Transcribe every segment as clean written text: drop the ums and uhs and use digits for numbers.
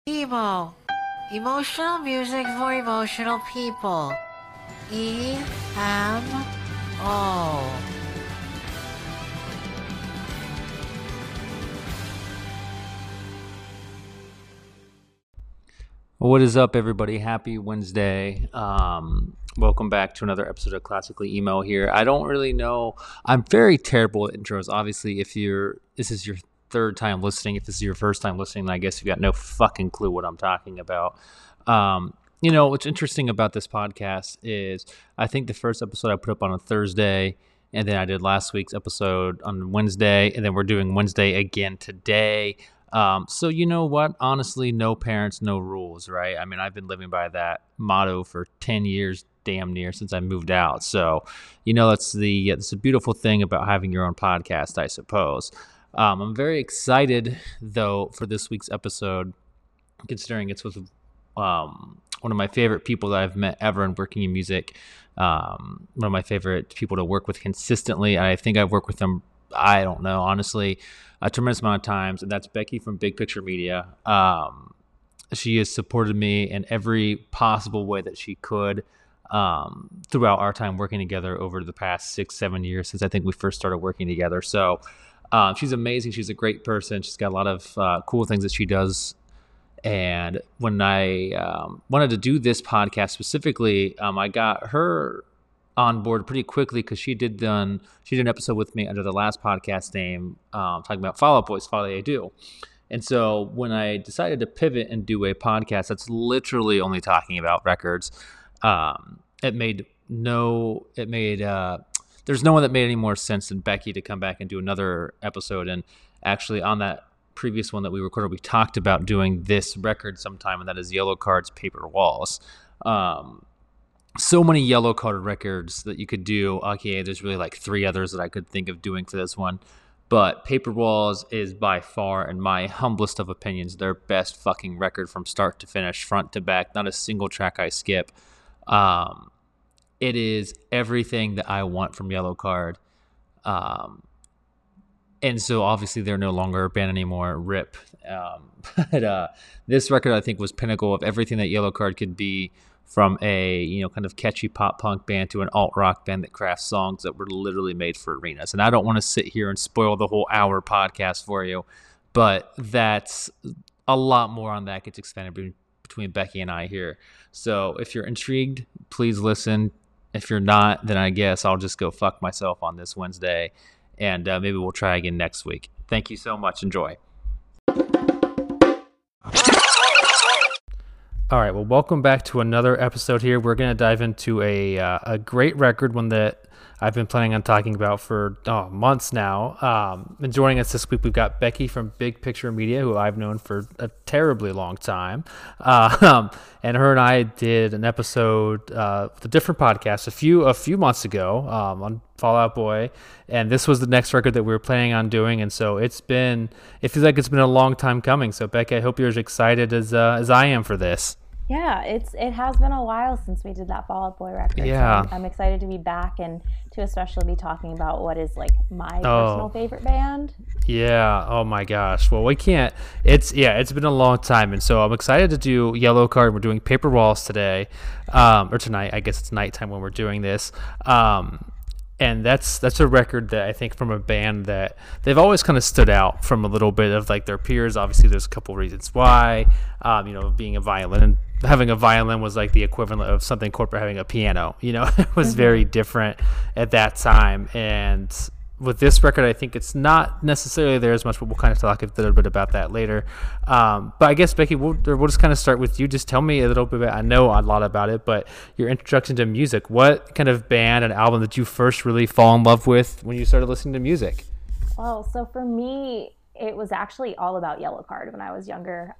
Emo. Emotional music for emotional people. E-M-O. What is up, everybody? Happy Wednesday. Welcome back to another episode of Classically Emo here. I don't really know. I'm very terrible at intros. Obviously, this is your third time listening. If this is your first time listening, then I guess you've got no fucking clue what I'm talking about. What's interesting about this podcast is I think the first episode I put up on a Thursday, and then I did last week's episode on Wednesday, and then we're doing Wednesday again today. So you know what? Honestly, no parents, no rules, right? I mean, I've been living by that motto for 10 years, damn near, since I moved out. So, that's the beautiful thing about having your own podcast, I suppose. I'm very excited, though, for this week's episode, considering it's with one of my favorite people that I've met ever in working in music. One of my favorite people to work with consistently. I think I've worked with them, I don't know, honestly, a tremendous amount of times, and that's Becky from Big Picture Media. She has supported me in every possible way that she could throughout our time working together over the past 6-7 years since I think we first started working together. So she's amazing. She's a great person. She's got a lot of cool things that she does. And when I wanted to do this podcast specifically, I got her on board pretty quickly because she did an episode with me under the last podcast name talking about Fall Out Boy's Folly I Do. And so when I decided to pivot and do a podcast that's literally only talking about records, there's no one that made any more sense than Becky to come back and do another episode. And actually on that previous one that we recorded, we talked about doing this record sometime, and that is Yellowcard's Paper Walls. So many Yellowcard records that you could do. Okay, there's really like 3 others that I could think of doing for this one, but Paper Walls is by far, in my humblest of opinions, their best fucking record from start to finish, front to back. Not a single track I skip. It is everything that I want from Yellowcard. And so obviously they're no longer a band anymore, RIP. But this record, I think, was pinnacle of everything that Yellowcard could be, from a kind of catchy pop punk band to an alt rock band that crafts songs that were literally made for arenas. And I don't want to sit here and spoil the whole hour podcast for you, but that's a lot more on that gets expanded between Becky and I here. So if you're intrigued, please listen. If you're not, then I guess I'll just go fuck myself on this Wednesday. And maybe we'll try again next week. Thank you so much. Enjoy. All right. Well, welcome back to another episode here. We're going to dive into a great record, one that I've been planning on talking about for months now. And joining us this week, we've got Becky from Big Picture Media, who I've known for a terribly long time. And her and I did an episode with a different podcast a few months ago on Fall Out Boy, and this was the next record that we were planning on doing. And so it feels like it's been a long time coming. So Becky, I hope you're as excited as I am for this. Yeah, it has been a while since we did that Fall Out Boy record. Yeah. So I'm excited to be back and to especially be talking about what is like my personal favorite band. Yeah. Oh my gosh. Well, we can't. It's been a long time, and so I'm excited to do Yellowcard. We're doing Paper Walls today, or tonight. I guess it's nighttime when we're doing this. And that's a record that I think, from a band that they've always kind of stood out from a little bit of like their peers. Obviously, there's a couple reasons why. Being a violin, and having a violin was like the equivalent of something corporate having a piano. It was very different at that time. And with this record, I think it's not necessarily there as much, but we'll kind of talk a little bit about that later. But I guess, Becky, we'll just kind of start with you. Just tell me a little bit. I know a lot about it, but your introduction to music. What kind of band and album did you first really fall in love with when you started listening to music? Well, so for me, it was actually all about Yellowcard when I was younger.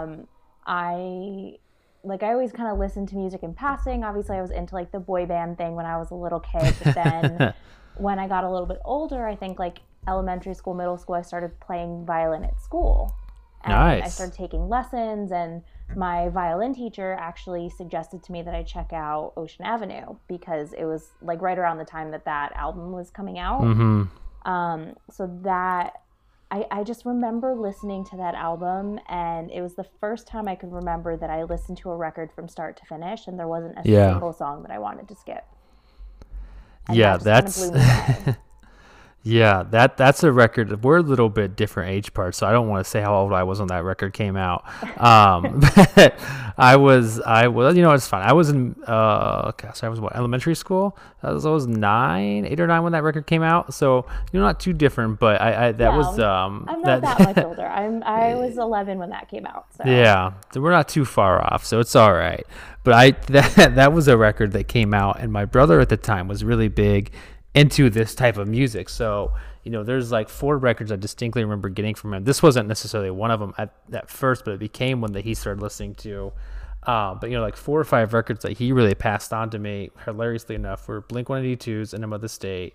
I always kind of listened to music in passing. Obviously, I was into like the boy band thing when I was a little kid, but then when I got a little bit older, I think like elementary school, middle school, I started playing violin at school. And Nice. I started taking lessons, and my violin teacher actually suggested to me that I check out Ocean Avenue because it was like right around the time that album was coming out. Mm-hmm. So that I just remember listening to that album, and it was the first time I could remember that I listened to a record from start to finish, and there wasn't a Yeah. single song that I wanted to skip. And Yeah, that just kinda blew me away. yeah, that's a record. We're a little bit different age parts, so I don't want to say how old I was when that record came out. But I was, it's fine. I was in, gosh, I was what, elementary school? I was 8 or 9 when that record came out. So, not too different, but that Yeah, was, I'm not that much older. I was 11 when that came out. So. yeah, so we're not too far off, so it's all right. But that was a record that came out, and my brother at the time was really big into this type of music. So, there's like 4 records I distinctly remember getting from him. This wasn't necessarily one of them at first, but it became one that he started listening to. But like 4 or 5 records that he really passed on to me, hilariously enough, were Blink-182's Enema of the State.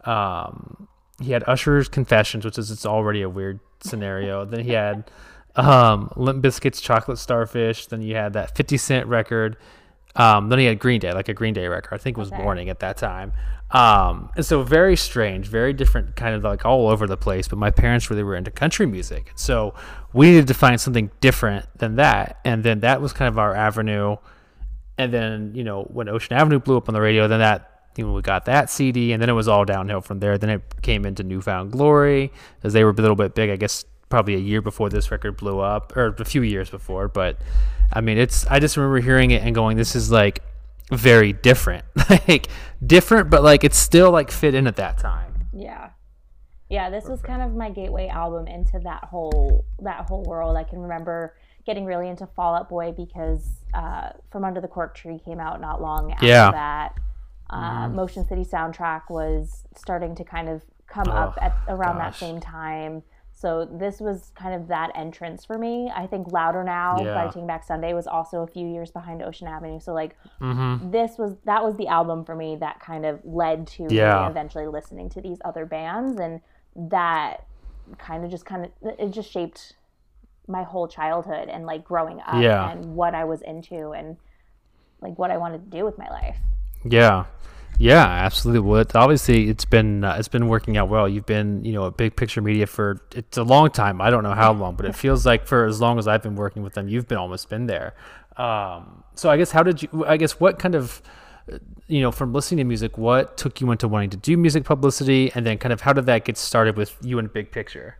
He had Usher's Confessions, which is, it's already a weird scenario. Then he had Limp Bizkit's Chocolate Starfish. Then you had that 50 Cent record. Then he had Green Day, like a Green Day record. I think it was Morning at that time. And so very strange, very different, kind of like all over the place. But my parents really were into country music. So we needed to find something different than that. And then that was kind of our avenue. And then, when Ocean Avenue blew up on the radio, then we got that CD, and then it was all downhill from there. Then it came into Newfound Glory, as they were a little bit big, I guess, probably a year before this record blew up, or a few years before. But I mean, I just remember hearing it and going, this is like very different, like different, but like it's still like fit in at that time. Yeah, this was kind of my gateway album into that whole world. I can remember getting really into Fall Out Boy because From Under the Cork Tree came out not long after that. Motion City Soundtrack was starting to kind of come up at around that same time. So this was kind of that entrance for me. I think Louder Now by Taking Back Sunday was also a few years behind Ocean Avenue. So like that was the album for me that kind of led to me eventually listening to these other bands, and that it just shaped my whole childhood and like growing up and what I was into and like what I wanted to do with my life. Yeah, absolutely. Well, it's been working out well. You've been, at Big Picture Media it's a long time. I don't know how long, but it feels like for as long as I've been working with them, you've almost been there. So I guess what kind of, from listening to music, what took you into wanting to do music publicity, and then kind of how did that get started with you and Big Picture?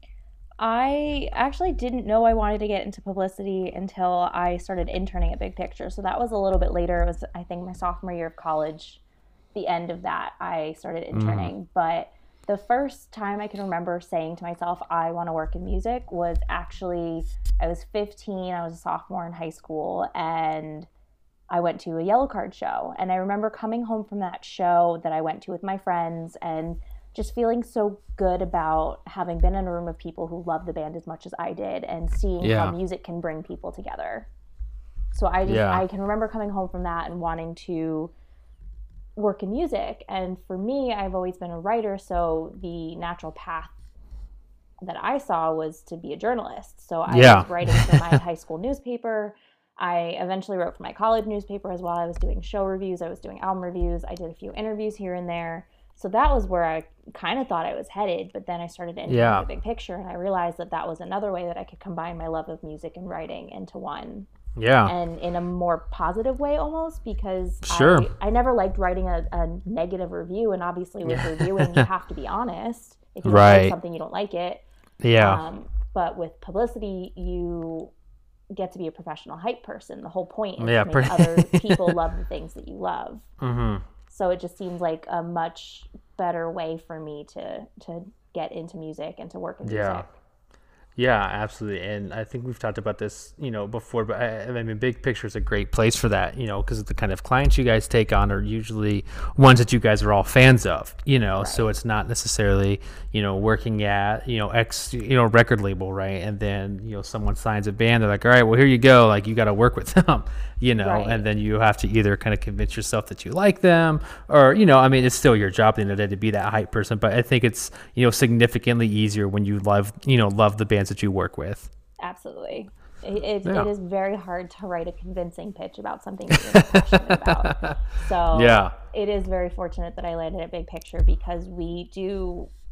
I actually didn't know I wanted to get into publicity until I started interning at Big Picture. So that was a little bit later. It was, I think, my sophomore year of college. The end of that, I started interning. But the first time I can remember saying to myself, I want to work in music, was actually, I was 15. I was a sophomore in high school, and I went to a Yellowcard show. And I remember coming home from that show that I went to with my friends and just feeling so good about having been in a room of people who love the band as much as I did, and seeing how music can bring people together. So I can remember coming home from that and wanting to work in music. And for me, I've always been a writer, so the natural path that I saw was to be a journalist. So I was writing for my high school newspaper. I eventually wrote for my college newspaper as well. I was doing show reviews. I was doing album reviews. I did a few interviews here and there. So that was where I kind of thought I was headed. But then I started to enter the Big Picture, and I realized that was another way that I could combine my love of music and writing into one. Yeah. And in a more positive way almost, because I never liked writing a negative review. And obviously with reviewing, you have to be honest. If you don't like something, you don't like it. Yeah. But with publicity, you get to be a professional hype person. The whole point is to make other people love the things that you love. Mm-hmm. So it just seems like a much better way for me to get into music and to work in music. Yeah, absolutely. And I think we've talked about this, before, but I mean, Big Picture is a great place for that, because the kind of clients you guys take on are usually ones that you guys are all fans of, so it's not necessarily, working at, X, record label, right? And then, someone signs a band, they're like, all right, well, here you go. Like, you got to work with them, and then you have to either kind of convince yourself that you like them or, I mean, it's still your job at the end of the day to be that hype person, but I think it's, significantly easier when you love the bands that you work with. Absolutely. It is very hard to write a convincing pitch about something that you're not passionate about. So it is very fortunate that I landed at Big Picture, because we do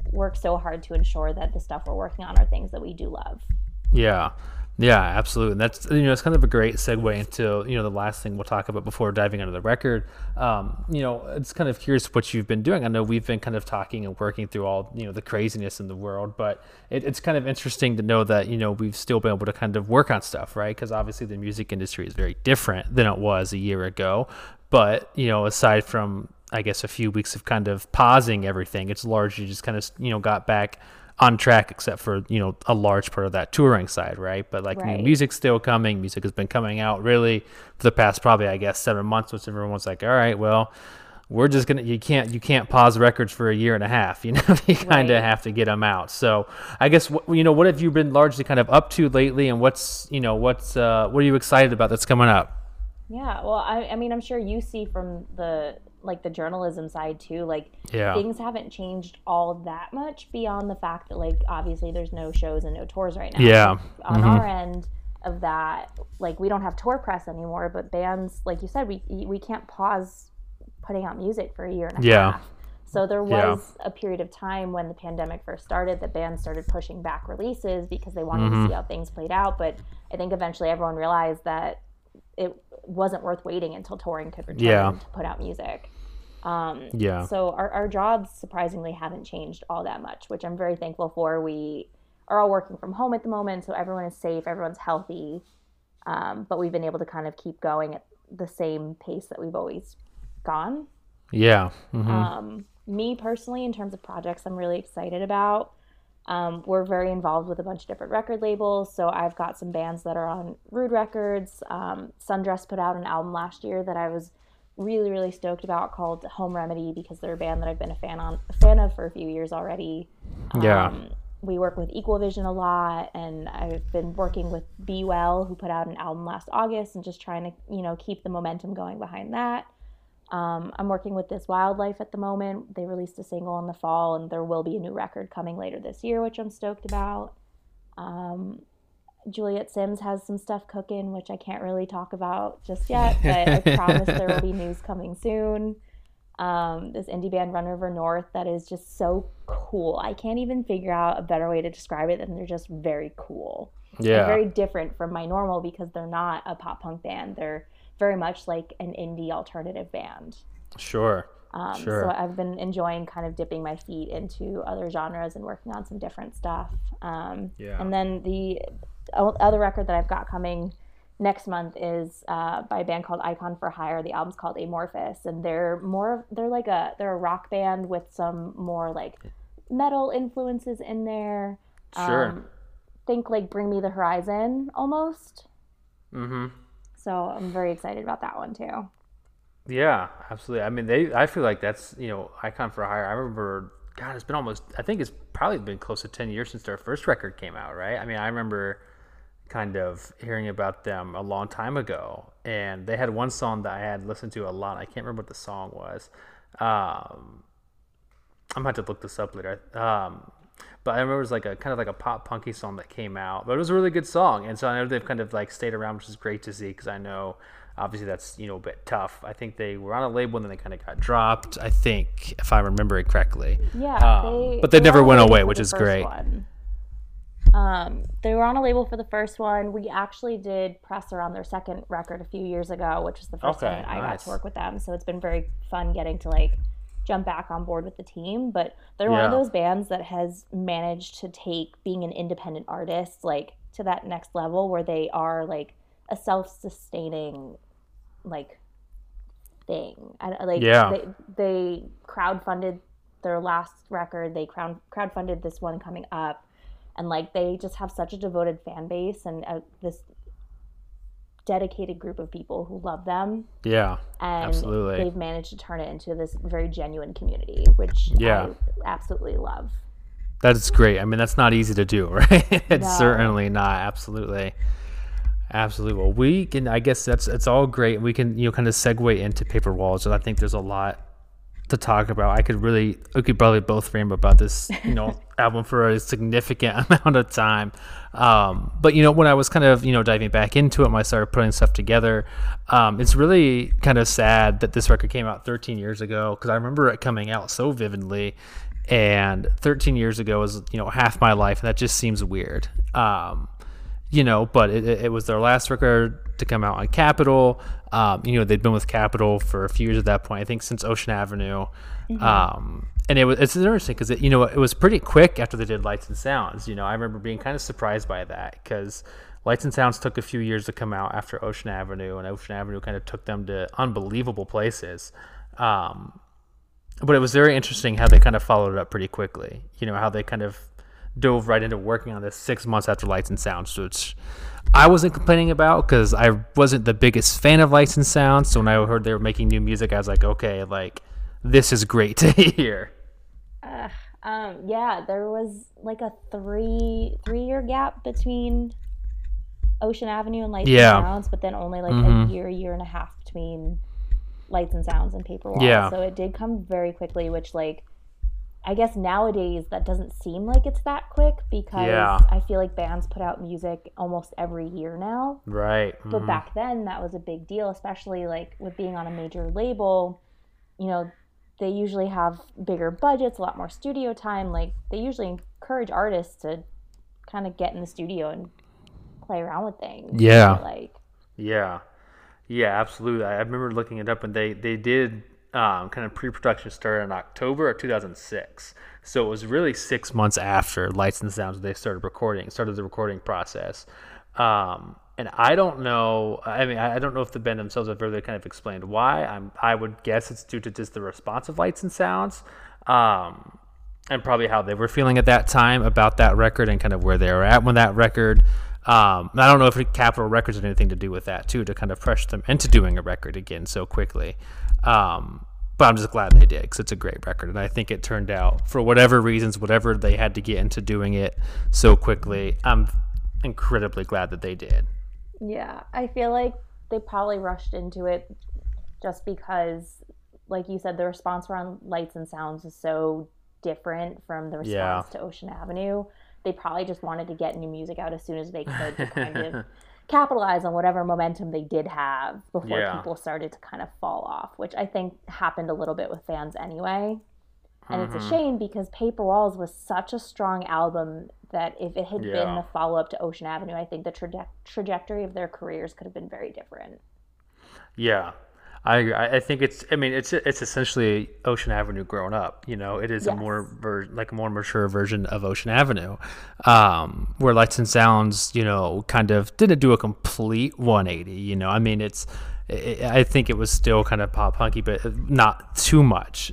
work so hard to ensure that the stuff we're working on are things that we do love. Yeah. Yeah, absolutely. And that's, it's kind of a great segue into, the last thing we'll talk about before diving into the record. It's kind of curious what you've been doing. I know we've been kind of talking and working through all, the craziness in the world, but it's kind of interesting to know that, we've still been able to kind of work on stuff, right? Because obviously the music industry is very different than it was a year ago. But, aside from, I guess, a few weeks of kind of pausing everything, it's largely just kind of, got back on track, except for a large part of that touring side, right? But like Right. music's still coming. Music has been coming out really for the past probably, I guess, 7 months, which everyone's like, all right, well, we're just gonna you can't pause records for a year and a half. You kind of Right. have to get them out. So I guess what have you been largely kind of up to lately, and what are you excited about that's coming up? Yeah, well, I mean, I'm sure you see from the journalism side too, like Yeah. things haven't changed all that much beyond the fact that like obviously there's no shows and no tours right now. Yeah. On our end of that, like we don't have tour press anymore, but bands, like you said, we can't pause putting out music for a year and a Yeah. half. So there Yeah. was a period of time when the pandemic first started that bands started pushing back releases because they wanted to see how things played out. But I think eventually everyone realized that it wasn't worth waiting until touring could return Yeah. to put out music. Yeah. So our jobs surprisingly haven't changed all that much, which I'm very thankful for. We are all working from home at the moment, so everyone is safe, everyone's healthy, but we've been able to kind of keep going at the same pace that we've always gone. Yeah. Me personally, in terms of projects I'm really excited about, we're very involved with a bunch of different record labels. So I've got some bands that are on Rude Records. Sundress put out an album last year that I was really, really stoked about called Home Remedy because they're a band that I've been a fan of for a few years already. Yeah. We work with Equal Vision a lot, and I've been working with Be Well, who put out an album last August, and just trying to, keep the momentum going behind that. I'm working with This Wildlife at the moment. They released a single in the fall, and there will be a new record coming later this year, which I'm stoked about. Juliet Sims has some stuff cooking, which I can't really talk about just yet, but I promise there will be news coming soon. This indie band Run River North that is just so cool. I can't even figure out a better way to describe it than they're just very cool. Yeah. They're very different from my normal because they're not a pop punk band. They're very much like an indie alternative band. Sure. Sure. So I've been enjoying kind of dipping my feet into other genres and working on some different stuff. Yeah. And then the other record that I've got coming next month is by a band called Icon for Hire. The album's called Amorphous, and they're a rock band with some more like metal influences in there. Sure. Think like Bring Me the Horizon almost. Mm-hmm. So I'm very excited about that one too. Yeah, absolutely. I mean, I feel like that's, Icon for Hire. I remember, God, I think it's probably been close to 10 years since their first record came out, right? I mean, I remember kind of hearing about them a long time ago, and they had one song that I had listened to a lot. I can't remember what the song was. I'm going to have to look this up later. But I remember it was like a kind of like a pop punky song that came out, but it was a really good song. And so I know they've kind of like stayed around, which is great to see, because I know obviously that's, a bit tough. I think they were on a label and then they kind of got dropped, I think, if I remember it correctly. Yeah. But they never were on a went label away, for which the is first great. one. They were on a label for the first one. We actually did press around their second record a few years ago, which was the first Okay, time that I got nice. to work with them. So it's been very fun getting to like jump back on board with the team. But they're one of Yeah. those bands that has managed to take being an independent artist like to that next level where they are like a self-sustaining like thing. Yeah. They crowdfunded their last record. They crowdfunded this one coming up. And like they just have such a devoted fan base and this dedicated group of people who love them. Yeah, And absolutely. they've managed to turn it into this very genuine community, which Yeah. I absolutely love. That's great. I mean, that's not easy to do, right? It's No. certainly not. Absolutely. Well, I guess it's all great. We can, kind of segue into Paper Walls. And I think there's a lot to talk about. We could probably both frame about this, album for a significant amount of time. But when I was kind of, diving back into it, when I started putting stuff together, it's really kind of sad that this record came out 13 years ago, because I remember it coming out so vividly. and 13 years ago was, half my life, and that just seems weird. But it was their last record to come out on Capitol. They'd been with Capitol for a few years at that point, I think since Ocean Avenue. And it's interesting because it was pretty quick after they did Lights and Sounds. I remember being kind of surprised by that, because Lights and Sounds took a few years to come out after Ocean Avenue, and Ocean Avenue kind of took them to unbelievable places. But it was very interesting how they kind of followed it up pretty quickly. How they kind of dove right into working on this 6 months after Lights and Sounds, which I wasn't complaining about because I wasn't the biggest fan of Lights and Sounds. So when I heard they were making new music, I was like, okay, this is great to hear. There was like a three-year gap between Ocean Avenue and Lights and Sounds, but then only like a year and a half between Lights and Sounds and Paper Walls. Yeah. So it did come very quickly, which I guess nowadays that doesn't seem like it's that quick, because I feel like bands put out music almost every year now. Right. But back then that was a big deal, especially like with being on a major label. They usually have bigger budgets, a lot more studio time. Like, they usually encourage artists to kind of get in the studio and play around with things. Yeah. Yeah, absolutely. I remember looking it up, and they did kind of pre-production started in October of 2006. So it was really 6 months after Lights and Sounds they started the recording process. And I don't know. I mean, I don't know if the band themselves have really kind of explained why. I would guess it's due to just the response of Lights and Sounds, and probably how they were feeling at that time about that record and kind of where they were at when that record. I don't know if Capitol Records had anything to do with that too, to kind of pressure them into doing a record again so quickly. But I'm just glad they did, because it's a great record, and I think it turned out, for whatever reasons, whatever they had to get into doing it so quickly, I'm incredibly glad that they did. Yeah, I feel like they probably rushed into it just because, like you said, the response around Lights and Sounds is so different from the response to Ocean Avenue. They probably just wanted to get new music out as soon as they could to kind of capitalize on whatever momentum they did have before people started to kind of fall off, which I think happened a little bit with fans anyway. And it's a shame, because Paper Walls was such a strong album that if it had been the follow-up to Ocean Avenue, I think the trajectory of their careers could have been very different. Yeah, I agree. I think it's essentially Ocean Avenue grown up. It is a more mature version of Ocean Avenue, where Lights and Sounds, kind of didn't do a complete 180. I mean, I think it was still kind of pop punky, but not too much.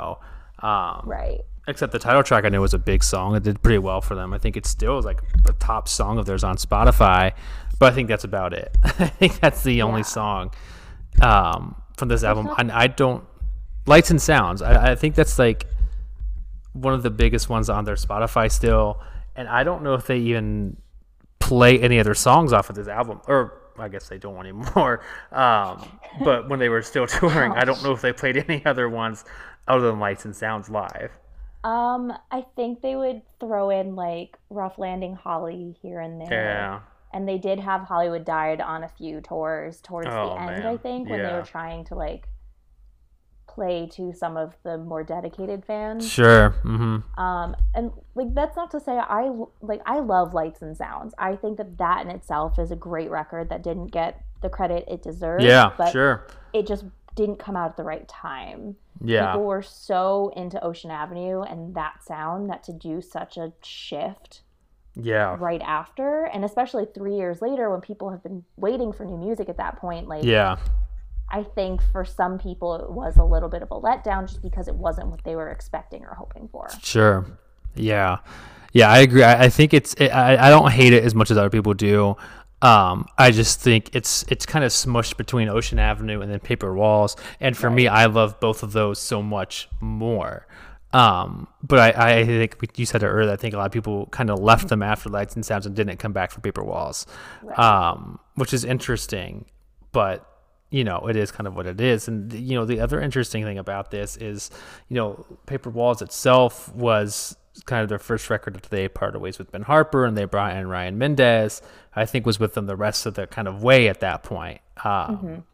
Right. Except the title track, I know, was a big song. It did pretty well for them. I think it still is like a top song of theirs on Spotify, but I think that's about it. I think that's the only song from this album. And I don't Lights and Sounds. I think that's like one of the biggest ones on their Spotify still, and I don't know if they even play any other songs off of this album, or I guess they don't anymore. But when they were still touring, I don't know if they played any other ones other than Lights and Sounds live. I think they would throw in like Rough Landing, Holly here and there. Yeah. And they did have Hollywood Died on a few tours towards the end, I think, when they were trying to like play to some of the more dedicated fans. Sure. And like, that's not to say I love Lights and Sounds. I think that in itself is a great record that didn't get the credit it deserved. Yeah, but sure. It just didn't come out at the right time. Yeah. People were so into Ocean Avenue and that sound that to do such a shift right after, and especially 3 years later when people have been waiting for new music at that point, like I think for some people it was a little bit of a letdown just because it wasn't what they were expecting or hoping for. Sure. Yeah, I agree. I think I don't hate it as much as other people do. I just think it's kind of smushed between Ocean Avenue and then Paper Walls, and for me, I love both of those so much more. But I think you said it earlier. I think a lot of people kind of left them after Lights and Sounds and didn't come back for Paper Walls, which is interesting. But it is kind of what it is. And the other interesting thing about this is, Paper Walls itself was kind of their first record after they parted ways with Ben Harper, and they brought in Ryan Mendez. I think was with them the rest of the kind of way at that point.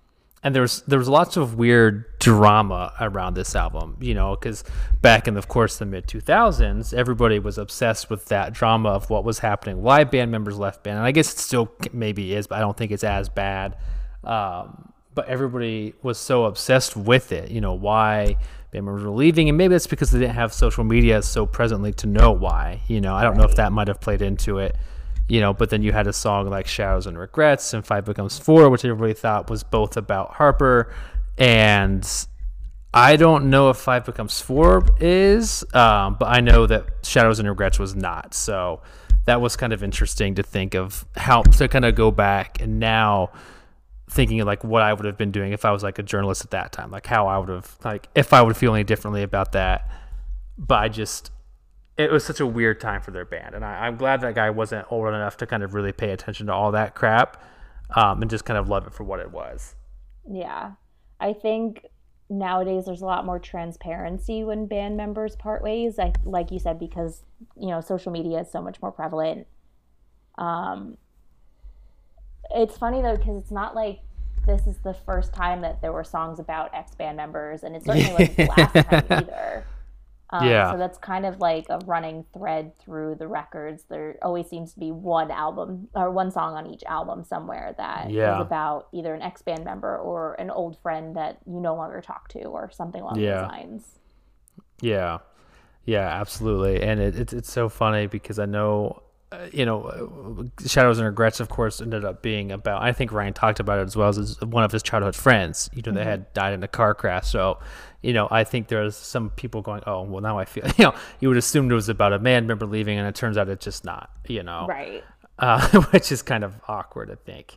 And there was lots of weird drama around this album, because back in, of course, the mid 2000s, everybody was obsessed with that drama of what was happening, why band members left band, and I guess it still maybe is, but I don't think it's as bad. But everybody was so obsessed with it, why band members were leaving, and maybe that's because they didn't have social media so presently to know why. I don't know if that might have played into it. But then you had a song like Shadows and Regrets and Five Becomes Four, which everybody thought was both about Harper. And I don't know if Five Becomes Four is, but I know that Shadows and Regrets was not. So that was kind of interesting to think of how to kind of go back and now thinking of like what I would have been doing if I was like a journalist at that time, like how I would have, like if I would feel any differently about that. But it was such a weird time for their band, and I'm glad that guy wasn't old enough to kind of really pay attention to all that crap, and just kind of love it for what it was. Yeah, I think nowadays there's a lot more transparency when band members part ways. Like you said, because social media is so much more prevalent. It's funny though, because it's not like this is the first time that there were songs about ex-band members, and it certainly wasn't the last time either. So that's kind of like a running thread through the records. There always seems to be one album or one song on each album somewhere that is about either an ex-band member or an old friend that you no longer talk to, or something along those lines. Yeah, absolutely. And it's so funny because I know, Shadows and Regrets, of course, ended up being about, I think Ryan talked about it as well, as one of his childhood friends, that had died in a car crash. So, I think there's some people going, oh, well, now I feel, you would assume it was about a band member leaving, and it turns out it's just not, Right. Which is kind of awkward, I think.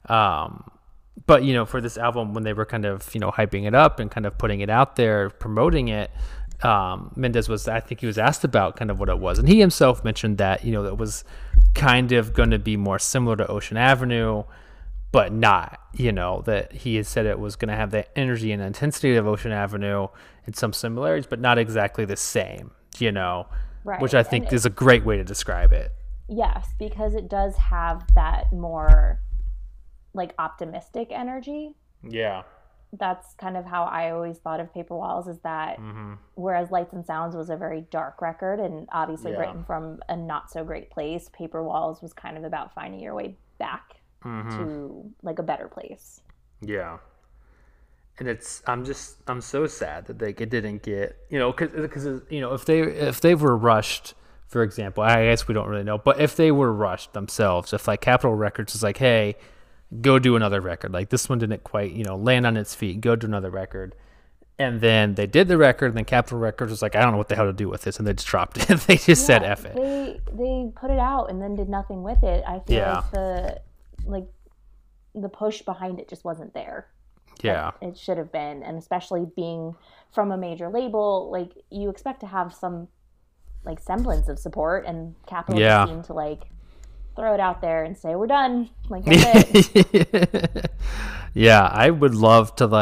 But, for this album, when they were kind of, hyping it up and kind of putting it out there, promoting it, Mendes I think he was asked about kind of what it was, and he himself mentioned that it was kind of going to be more similar to Ocean Avenue, but not, that he had said it was going to have the energy and intensity of Ocean Avenue and some similarities, but not exactly the same, right. Which I think is a great way to describe it. Yes, because it does have that more like optimistic energy. Yeah. That's kind of how I always thought of Paper Walls, is that whereas Lights and Sounds was a very dark record and obviously written from a not so great place, Paper Walls was kind of about finding your way back to like a better place. Yeah. And I'm so sad that it didn't get, because if they were rushed, for example, I guess we don't really know, but if they were rushed themselves, if like Capitol Records was like, hey, go do another record, like this one didn't quite, land on its feet, go do another record. And then they did the record, and then Capitol Records was like, I don't know what the hell to do with this, and they just dropped it. They just said F it. They put it out and then did nothing with it. I feel like the push behind it just wasn't there. Yeah. It should have been, and especially being from a major label, like you expect to have some like semblance of support, and Capitol just seemed to like throw it out there and say, we're done. Like, that's it. Yeah, I would love to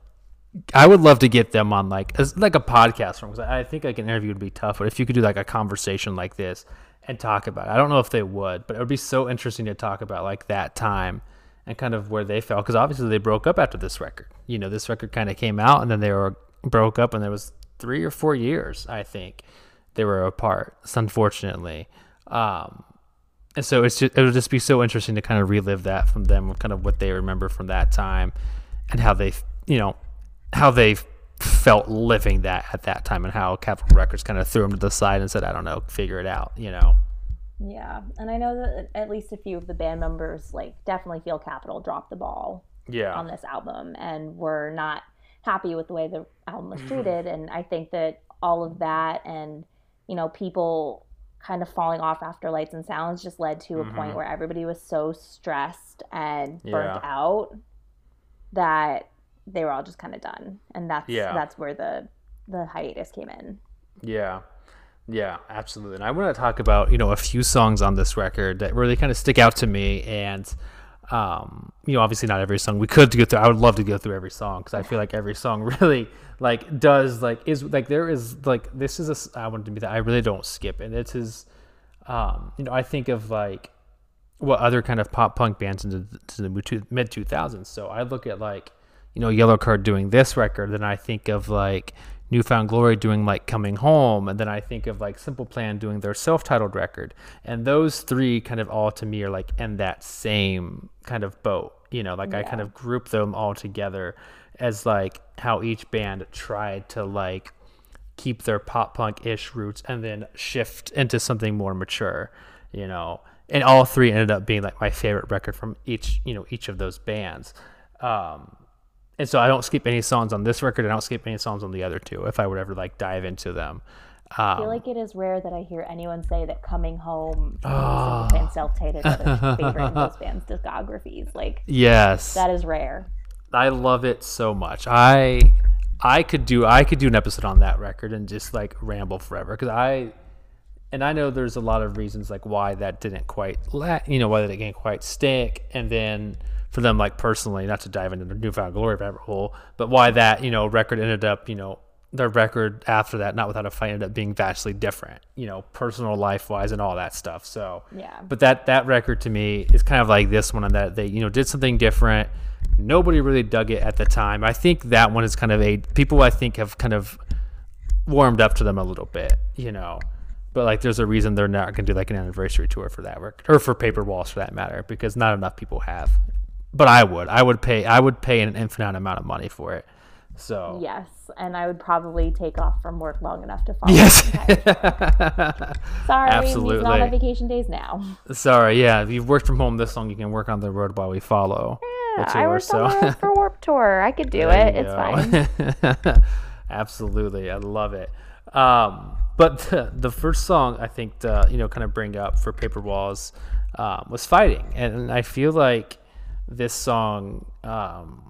get them on like a podcast room, because I think like an interview would be tough, but if you could do like a conversation like this and talk about it, I don't know if they would, but it would be so interesting to talk about like that time and kind of where they felt, because obviously they broke up after this record. This record kind of came out, and then they broke up, and there was 3 or 4 years, I think, they were apart, unfortunately. And so it'll just be so interesting to kind of relive that from them, kind of what they remember from that time, and how they felt living that at that time, and how Capitol Records kind of threw them to the side and said, I don't know, figure it out, Yeah, and I know that at least a few of the band members like definitely feel Capitol dropped the ball on this album and were not happy with the way the album was treated. And I think that all of that and, people kind of falling off after Lights and Sounds just led to a point where everybody was so stressed and burnt out that they were all just kind of done. And that's where the hiatus came in. Yeah, absolutely. And I want to talk about, a few songs on this record that really kind of stick out to me. And, obviously not every song we could go through. I would love to go through every song, because I feel like every song really this is a album to me that I really don't skip. And it is, I think of like what other kind of pop punk bands into the mid 2000s. So I look at like, Yellow Card doing this record, then I think of like Newfound Glory doing like Coming Home, and then I think of like Simple Plan doing their self-titled record. And those three kind of all to me are like in that same kind of boat, like I kind of group them all together as like how each band tried to like keep their pop punk-ish roots and then shift into something more mature, and all three ended up being like my favorite record from each of those bands. And so I don't skip any songs on this record. I don't skip any songs on the other two if I would ever like dive into them. I feel like it is rare that I hear anyone say that Coming Home and Simple Plan self-titled are their favorite in those bands' discographies. Like, yes, that is rare. I love it so much. I could do an episode on that record and just like ramble forever, because I know there's a lot of reasons like why that didn't quite why that didn't quite stick, and then for them like personally, not to dive into the Newfound Glory rabbit hole, but why that record ended up their record after that, Not Without a Fight, ended up being vastly different, personal life wise and all that stuff. So yeah, but that record to me is kind of like this one, in that they did something different. Nobody really dug it at the time. I think that one is kind of people I think have kind of warmed up to them a little bit, but like there's a reason they're not going to do like an anniversary tour for that record, or for Paper Walls for that matter, because not enough people have. But I would pay an infinite amount of money for it. So yes, and I would probably take off from work long enough to follow. Yes. Sorry, absolutely. These are all my vacation days now. Sorry, yeah. If you've worked from home this long, you can work on the road while we follow. Yeah, I worked on the road for Warped Tour. I could do it. It's fine. Absolutely, I love it. But the first song I think to kind of bring up for Paper Walls was Fighting, and I feel like this song, and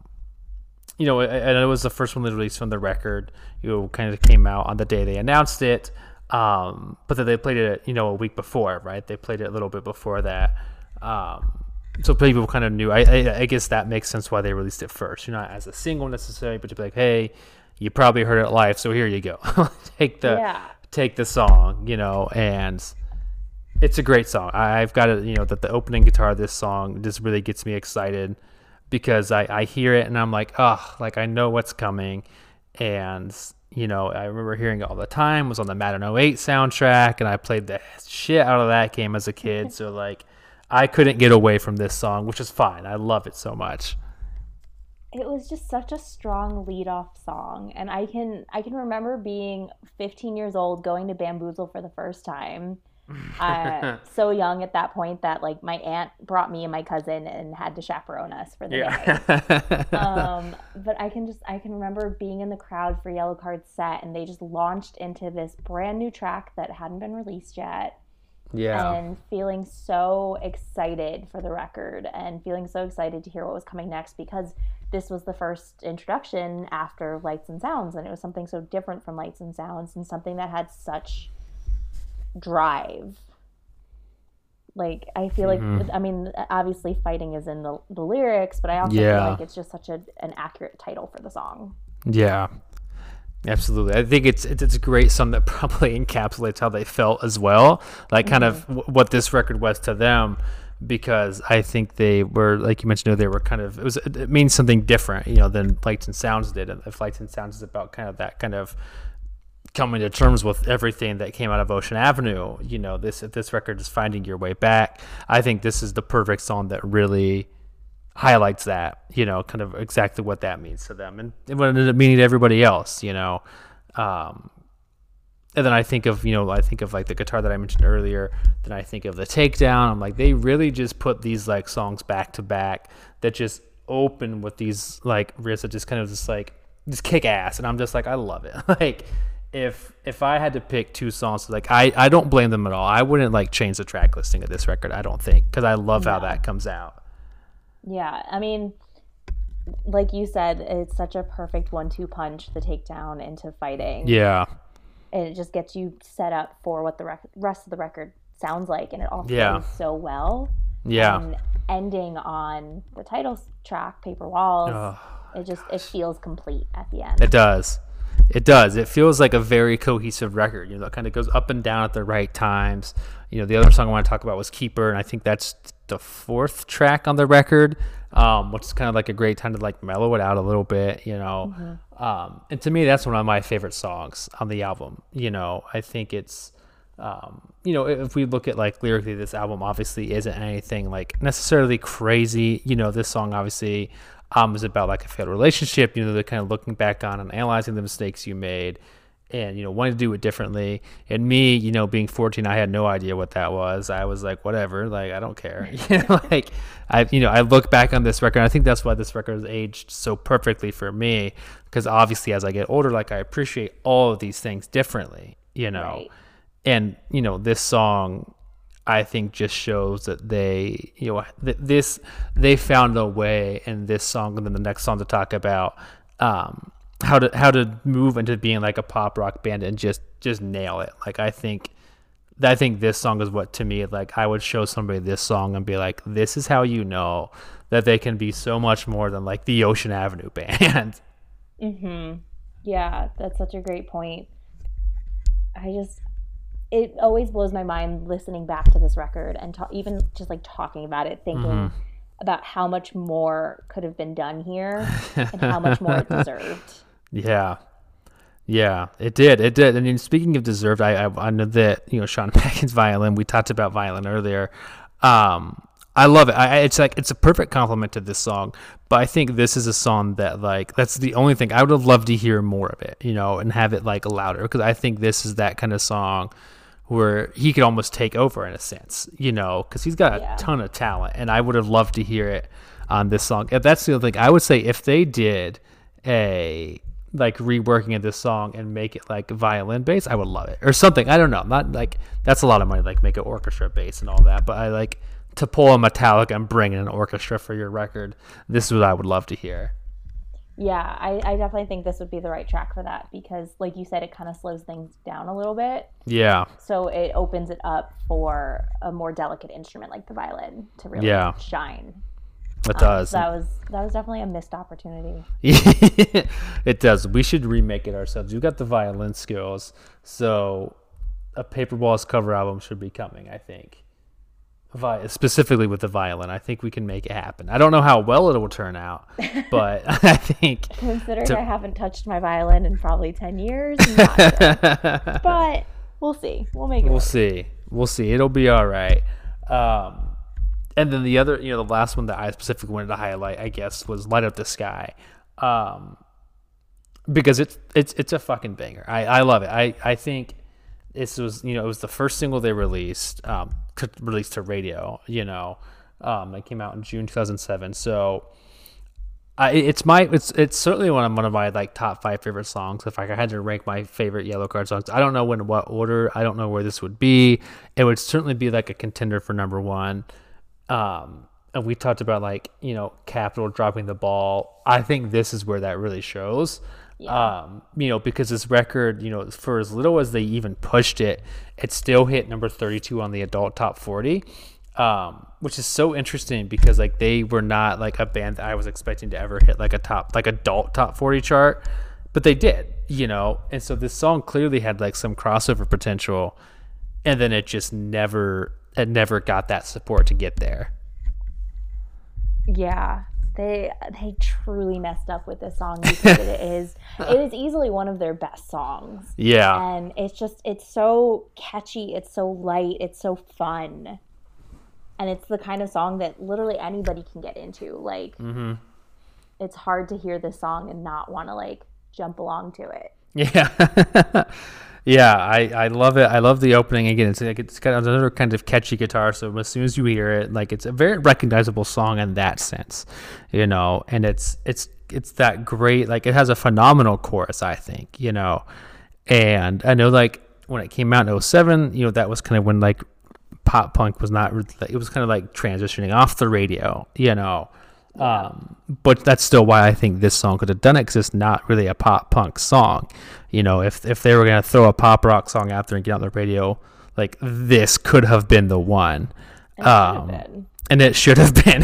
it was the first one they released from the record. Kind of came out on the day they announced it, but then they played it, a week before, right? They played it a little bit before that, so people kind of knew. I guess that makes sense why they released it first, not as a single necessarily, but to be like, hey, you probably heard it live, so here you go, take the song, and it's a great song. I've got it, that the opening guitar of this song just really gets me excited, because I hear it and I'm like, oh, like I know what's coming. And, I remember hearing it all the time. It was on the Madden 08 soundtrack, and I played the shit out of that game as a kid. So like I couldn't get away from this song, which is fine. I love it so much. It was just such a strong lead-off song, and I can remember being 15 years old, going to Bamboozle for the first time. So young at that point that like my aunt brought me and my cousin and had to chaperone us for the day. But I can remember being in the crowd for Yellow Card's set, and they just launched into this brand new track that hadn't been released yet. Yeah. And feeling so excited for the record, and feeling so excited to hear what was coming next, because this was the first introduction after Lights and Sounds, and it was something so different from Lights and Sounds, and something that had such drive. Like I feel like I mean, obviously Fighting is in the lyrics, but I also feel like it's just such an accurate title for the song. Yeah, absolutely. I think it's a great song that probably encapsulates how they felt as well, like kind of what this record was to them, because I think they were, like you mentioned, they were kind of, it means something different, than Lights and Sounds did. And if Lights and Sounds is about kind of that kind of coming to terms with everything that came out of Ocean Avenue, this record is finding your way back. I think this is the perfect song that really highlights that, kind of exactly what that means to them, and what it ended up meaning to everybody else, and then I think of like the guitar that I mentioned earlier. Then I think of the Takedown. I'm like, they really just put these like songs back to back that just open with these like riffs that just kind of just kick ass, and I'm just like, I love it. Like if I had to pick two songs, like I don't blame them at all. I wouldn't like change the track listing of this record, I don't think, because I love how that comes out. Yeah, I mean, like you said, it's such a perfect 1-2 punch, the Takedown into Fighting. Yeah. And it just gets you set up for what the rest of the record sounds like, and it all flows so well. Yeah. And ending on the title track, Paper Walls, it feels complete at the end. It does. It feels like a very cohesive record. It kind of goes up and down at the right times. The other song I want to talk about was Keeper, and I think that's the fourth track on the record. which is kind of like a great time to like mellow it out a little bit, and to me that's one of my favorite songs on the album. I think it's if we look at like lyrically, this album obviously isn't anything like necessarily crazy. This song obviously is about like a failed relationship. They're kind of looking back on and analyzing the mistakes you made and, wanting to do it differently. And me, being 14, I had no idea what that was. I was like, whatever, like, I don't care. Like I look back on this record, and I think that's why this record has aged so perfectly for me, because obviously as I get older, like I appreciate all of these things differently, Right. and this song I think just shows that they they found a way in this song and then the next song to talk about how to move into being like a pop rock band and just nail it. Like I think this song is what, to me, like I would show somebody this song and be like, this is how that they can be so much more than like the Ocean Avenue band. Yeah, that's such a great point. It always blows my mind listening back to this record and even just like talking about it, thinking about how much more could have been done here and how much more it deserved. Yeah, it did. I mean, speaking of deserved, I know that, Sean Pagan's violin, we talked about violin earlier. I love it. It's a perfect compliment to this song, but I think this is a song that like, that's the only thing I would have loved to hear more of it, and have it like louder. Cause I think this is that kind of song where he could almost take over in a sense, cause he's got a ton of talent, and I would have loved to hear it on this song. If that's the other thing, I would say if they did a like reworking of this song and make it like violin bass, I would love it, or something. I don't know. Not like that's a lot of money, like make an orchestra bass and all that. But I like to pull a Metallica and bring in an orchestra for your record. This is what I would love to hear. Yeah, I definitely think this would be the right track for that, because like you said, it kind of slows things down a little bit. Yeah. So it opens it up for a more delicate instrument like the violin to really shine. It does. So that was definitely a missed opportunity. It does. We should remake it ourselves. You got the violin skills, so a Paperballs cover album should be coming, I think. Specifically with the violin, I think we can make it happen. I don't know how well it will turn out, but I think considering I haven't touched my violin in probably 10 years, not sure. But we'll see. We'll make it. We'll see. It'll be all right. And then the other, the last one that I specifically wanted to highlight, I guess, was "Light Up the Sky," because it's a fucking banger. I love it. I think this was, it was the first single they released to radio. It came out in June 2007. So it's certainly one of my like top 5 favorite songs. If I had to rank my favorite Yellowcard songs, I don't know in what order. I don't know where this would be. It would certainly be like a contender for number 1. And we talked about like, Capitol dropping the ball. I think this is where that really shows. Yeah. Because this record, for as little as they even pushed it, it still hit number 32 on the adult top 40, which is so interesting because like they were not like a band that I was expecting to ever hit like adult top 40 chart, but they did, and so this song clearly had like some crossover potential, and then it just never got that support to get there. Yeah, they truly messed up with this song, because it is easily one of their best songs. Yeah. And it's so catchy, it's so light, it's so fun. And it's the kind of song that literally anybody can get into. Like, It's hard to hear this song and not want to like jump along to it. Yeah. Yeah, I love it. I love the opening. Again, it's got another kind of catchy guitar, so as soon as you hear it, like it's a very recognizable song in that sense, and it's that great, like it has a phenomenal chorus, I think, and I know like when it came out in 2007, that was kind of when like pop punk was not, it was kind of like transitioning off the radio, but that's still why I think this song could have done it, because it's not really a pop punk song. If they were going to throw a pop rock song out there and get on the radio, like this could have been the one. And it should have been.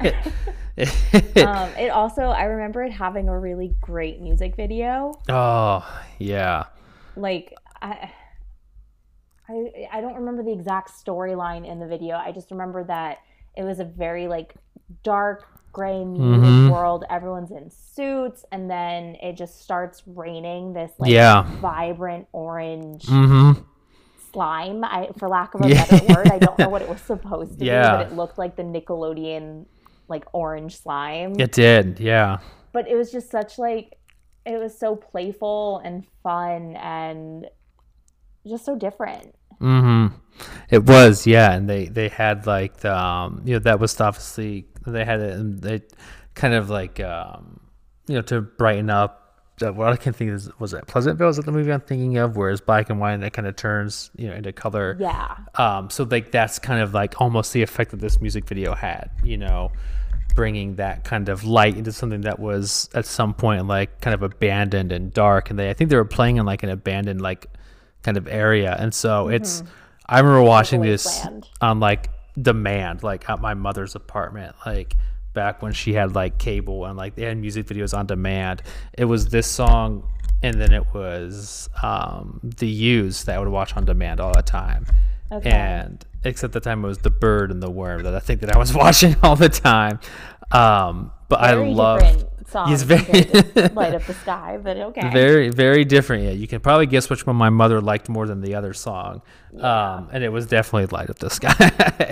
It also, I remember it having a really great music video. Oh, yeah. Like, I don't remember the exact storyline in the video. I just remember that it was a very like dark, gray, muted Mm-hmm. world. Everyone's in suits, and then it just starts raining this like Yeah. vibrant orange Mm-hmm. slime. For lack of a Yeah. better word, I don't know what it was supposed to be, Yeah. but it looked like the Nickelodeon like orange slime. It did. Yeah. But it was just such like it was so playful and fun and just so different. Mm-hmm. It was, yeah, and they had like the that was obviously they had it and they kind of like to brighten up. What I can think is, was it Pleasantville? Is that the movie I'm thinking of? Where it's black and white and it kind of turns into color. Yeah. So like that's kind of like almost the effect that this music video had. Bringing that kind of light into something that was at some point like kind of abandoned and dark, and I think they were playing in like an abandoned like kind of area, and so I remember watching this Wasteland. on like demand, like at my mother's apartment, like back when she had like cable and like they had music videos on demand. It was this song, and then it was the Used that I would watch on demand all the time. Okay. And except the time it was The Bird and the Worm that I think that I was watching all the time. But I Very love different songs He's very compared to Light Up the Sky, but okay. very, very different. Yeah, you can probably guess which one my mother liked more than the other song. And it was definitely Light Up the Sky.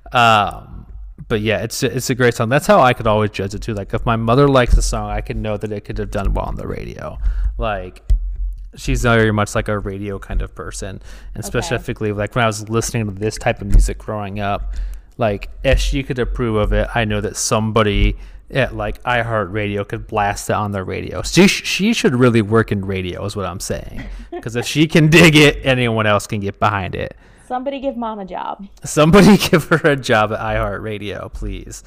But yeah, it's a great song. That's how I could always judge it too. Like if my mother likes a song, I could know that it could have done well on the radio. Like she's very much like a radio kind of person, and specifically like when I was listening to this type of music growing up, like if she could approve of it, I know that somebody at like iHeartRadio could blast it on their radio. She should really work in radio is what I'm saying, because if she can dig it, anyone else can get behind it. Somebody give mom a job. Somebody give her a job at iHeartRadio, please.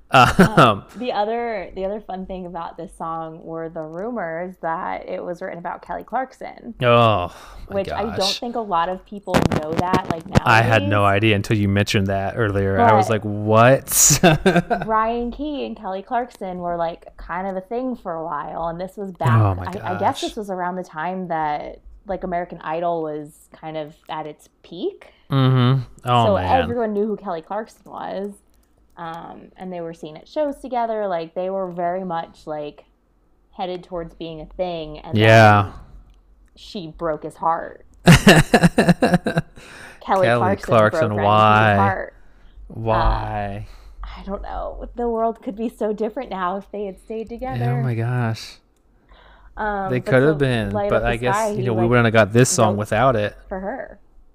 The other fun thing about this song were the rumors that it was written about Kelly Clarkson, Oh my which I gosh. don't think a lot of people know that. Like nowadays, I had no idea until you mentioned that earlier. I was But- like, what? Ryan Key and Kelly Clarkson were like kind of a thing for a while, and this was back. Oh my I guess gosh. this was around the time that like American Idol was kind of at its peak. Mm-hmm. Oh, So man. everyone knew who Kelly Clarkson was, and they were seen at shows together. Like they were very much like headed towards being a thing. And Yeah. then she broke his heart. Kelly Kelly Clarkson Clarkson, broke Ryan why? Key's heart. Why? I don't know. The world could be so different now if they had stayed together. Oh my gosh. They But could have so been, Light but Up the I guess Sky, we he, wouldn't have got this song wrote without it. for her.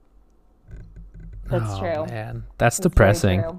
That's Oh, true. man. That's That's very depressing. true.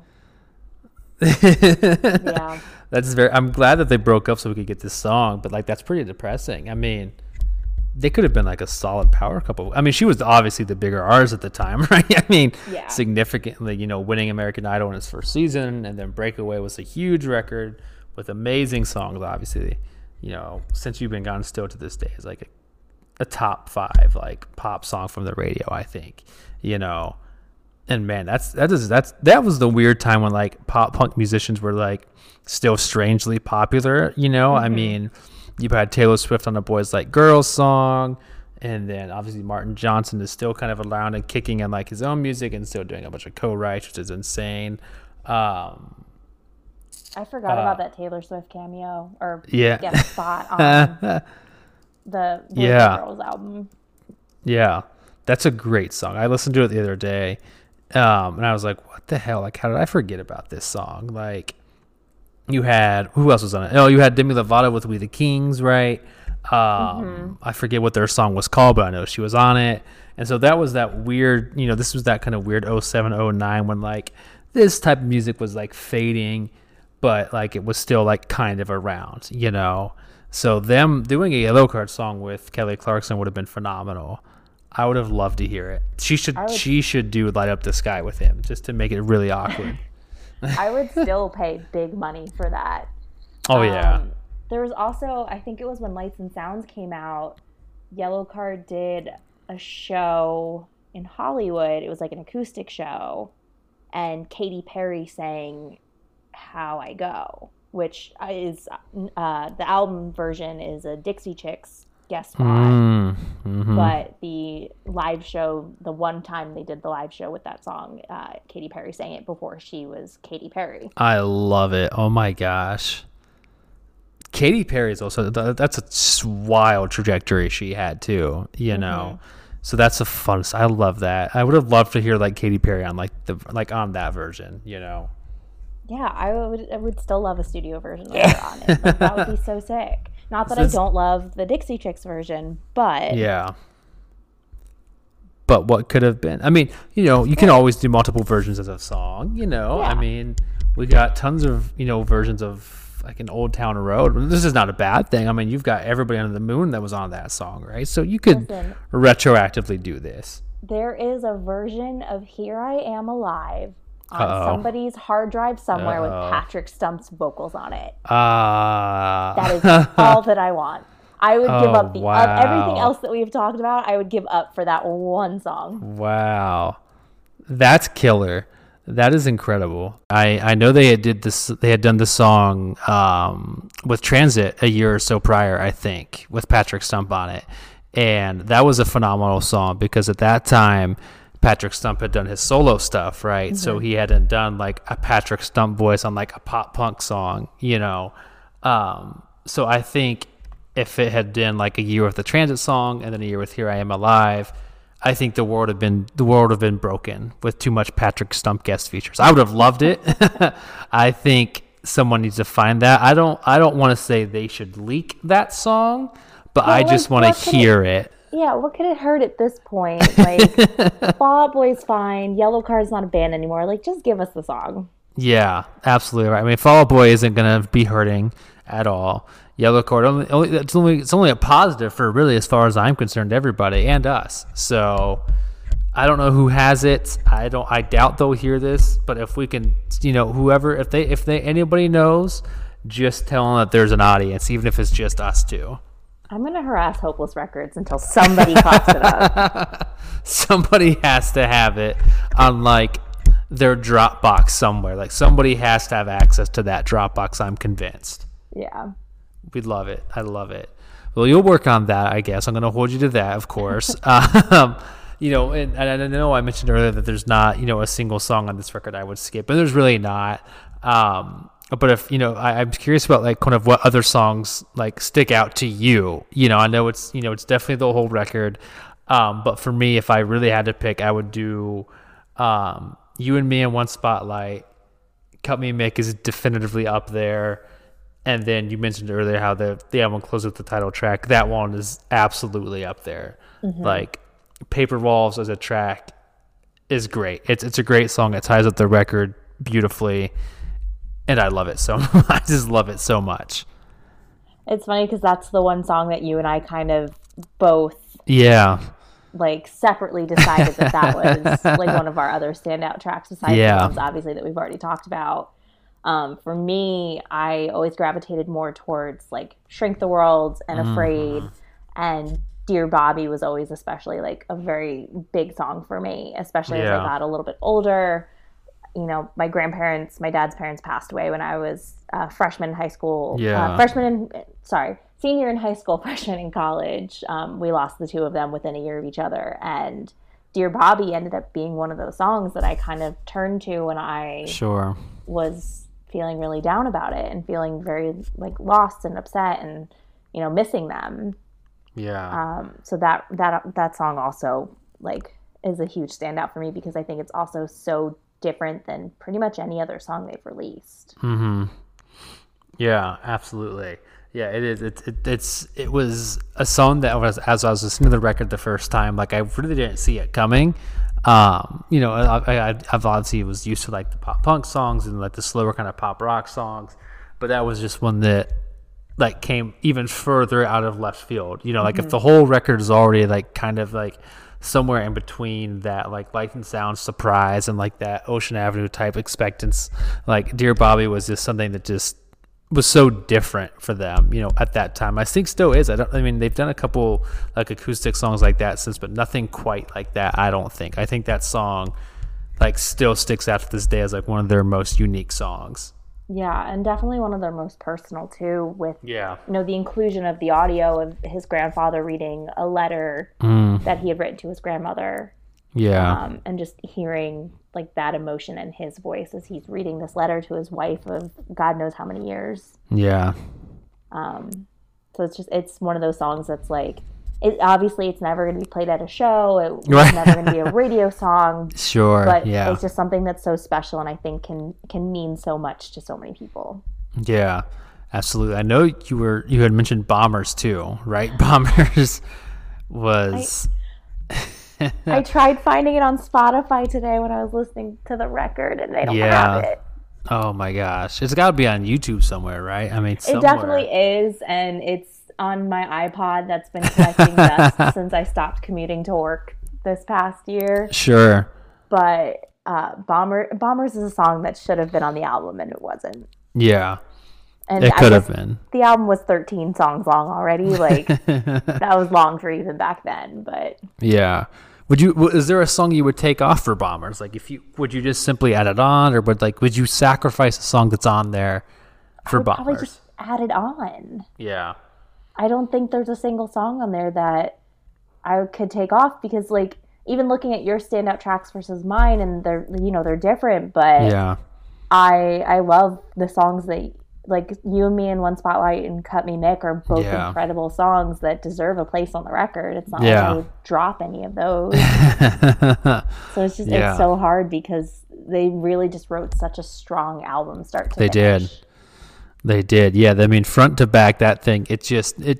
Yeah. That's very. I'm glad that they broke up so we could get this song, but like that's pretty depressing. I mean, they could have been like a solid power couple. I mean, she was obviously the bigger artist at the time, right? I mean, Yeah. significantly, winning American Idol in its first season, and then Breakaway was a huge record with amazing songs. Obviously, Since You've Been Gone still to this day is like a top 5 like pop song from the radio. I think, And man, that was the weird time when like pop punk musicians were like still strangely popular. I mean, you had Taylor Swift on a Boys Like Girls song, and then obviously Martin Johnson is still kind of around and kicking in like his own music and still doing a bunch of co-writes, which is insane. I forgot about that Taylor Swift cameo or Yeah. guest spot on the Boys Yeah. and Girls album. Yeah, that's a great song. I listened to it the other day, and I was like, "What the hell? Like, how did I forget about this song?" Like, you had who else was on it? Oh, you had Demi Lovato with "We the Kings," right? I forget what their song was called, but I know she was on it. And so that was that weird. This was that kind of weird 07, 09 when like this type of music was like fading, but like it was still like kind of around. So them doing a Yellow Card song with Kelly Clarkson would have been phenomenal. I would have loved to hear it. She should do Light Up the Sky with him just to make it really awkward. I would still pay big money for that. Oh yeah. There was also, I think it was when Lights and Sounds came out, Yellow Card did a show in Hollywood. It was like an acoustic show, and Katy Perry sang How I Go, which is the album version is a Dixie Chicks guest spot. But the live show, the one time they did the live show with that song, Katy Perry sang it before she was Katy Perry. I love it. Oh my gosh. Katy Perry is also, that's a wild trajectory she had too, you know. So that's a fun, I love that. I would have loved to hear like Katy Perry on on that version, you know. Yeah, I would still love a studio version of her on it. Like, that would be so sick. Not that I don't love the Dixie Chicks version, but yeah. But what could have been? I mean, you know, you can always do multiple versions of a song, you know. Yeah. I mean, we got tons of, you know, versions of like an Old Town Road. This is not a bad thing. I mean, you've got Everybody Under the Moon that was on that song, right? So you could retroactively do this. There is a version of Here I Am Alive on somebody's hard drive somewhere with Patrick Stump's vocals on it. That is all that I want. I would give up everything else that we've talked about. I would give up for that one song. Wow. That's killer. That is incredible. I know they had done this song with Transit a year or so prior, I think, with Patrick Stump on it. And that was a phenomenal song because at that time Patrick Stump had done his solo stuff, right? So he hadn't done like a Patrick Stump voice on like a pop punk song, you know. So I think if it had been like a year with the Transit song and then a year with Here I Am Alive, I think the world would have been broken with too much Patrick Stump guest features. I would have loved it. I think someone needs to find that. I don't want to say they should leak that song, but I just want to hear it. Yeah, what could it hurt at this point? Like, Fall Out Boy's fine. Yellow Card's not a band anymore. Like, just give us the song. Yeah, absolutely right. I mean, Fall Out Boy isn't going to be hurting at all. Yellow Card, it's only a positive for really, as far as I'm concerned, everybody and us. So I don't know who has it. I doubt they'll hear this. But if we can, you know, whoever, if anybody knows, just tell them that there's an audience, even if it's just us two. I'm gonna harass Hopeless Records until somebody pops it up. Somebody has to have it on like their Dropbox somewhere. Like somebody has to have access to that Dropbox. I'm convinced. Yeah. We'd love it. I love it. Well, you'll work on that, I guess. I'm going to hold you to that, of course. You know, and I know I mentioned earlier that there's not, you know, a single song on this record I would skip, and there's really not. But if, you know, I'm curious about like kind of what other songs like stick out to you. You know, I know it's, you know, it's definitely the whole record. But for me, if I really had to pick, I would do You and Me in One Spotlight. Cut Me Mick is definitively up there. And then you mentioned earlier how the album closed with the title track. That one is absolutely up there. Like Paper Walls as a track is great. It's a great song. It ties up the record beautifully. And I love it so much. I just love it so much. It's funny because that's the one song that you and I kind of both like separately decided that was like one of our other standout tracks besides the ones obviously that we've already talked about. For me, I always gravitated more towards like Shrink the World and Afraid, and Dear Bobby was always especially like a very big song for me, especially as I got a little bit older. You know, my dad's parents passed away when I was freshman in high school, senior in high school, freshman in college. We lost the two of them within a year of each other, and Dear Bobby ended up being one of those songs that I kind of turned to when I was feeling really down about it and feeling very like lost and upset and, you know, missing them. So that song also like is a huge standout for me because I think it's also so different than pretty much any other song they've released. Yeah, absolutely. Yeah, it is. It was a song that as I was listening to the record the first time, like I really didn't see it coming. You know, I've obviously was used to like the pop punk songs and like the slower kind of pop rock songs, but that was just one that like came even further out of left field. You know, like if the whole record is already like kind of like somewhere in between that like Light and Sound surprise and like that Ocean Avenue type expectance, like Dear Bobby was just something that just was so different for them, you know, at that time. I think still is. I mean, they've done a couple like acoustic songs like that since, but nothing quite like that, I don't think. I think that song like still sticks out to this day as like one of their most unique songs. Yeah, and definitely one of their most personal too, with Yeah. the inclusion of the audio of his grandfather reading a letter that he had written to his grandmother, Yeah. and just hearing like that emotion in his voice as he's reading this letter to his wife of God knows how many years. Yeah. So it's one of those songs that's like, obviously it's never going to be played at a show. It's Right. never going to be a radio song. Sure. But Yeah. it's just something that's so special, and I think can mean so much to so many people. Yeah. Absolutely. I know you had mentioned Bombers too, right? Bombers was I tried finding it on Spotify today when I was listening to the record, and they don't have it. Oh my gosh. It's got to be on YouTube somewhere, right? I mean, It definitely is, and it's on my iPod that's been collecting dust since I stopped commuting to work this past year. Sure. But Bombers is a song that should have been on the album, and it wasn't. Yeah. And It I could have guess been. The album was 13 songs long already. Like, that was long for even back then. But Yeah. Is there a song you would take off for Bombers? Like, would you just simply add it on, or would you sacrifice a song that's on there for I would Bombers? probably just add it on. Yeah. I don't think there's a single song on there that I could take off, because like, even looking at your standout tracks versus mine, and they're different, but Yeah. I love the songs that, like, You and Me in One Spotlight and Cut Me Mick are both incredible songs that deserve a place on the record. It's not like I would drop any of those. So it's just it's so hard, because they really just wrote such a strong album start to finish. They did. Yeah. I mean, front to back, that thing, it's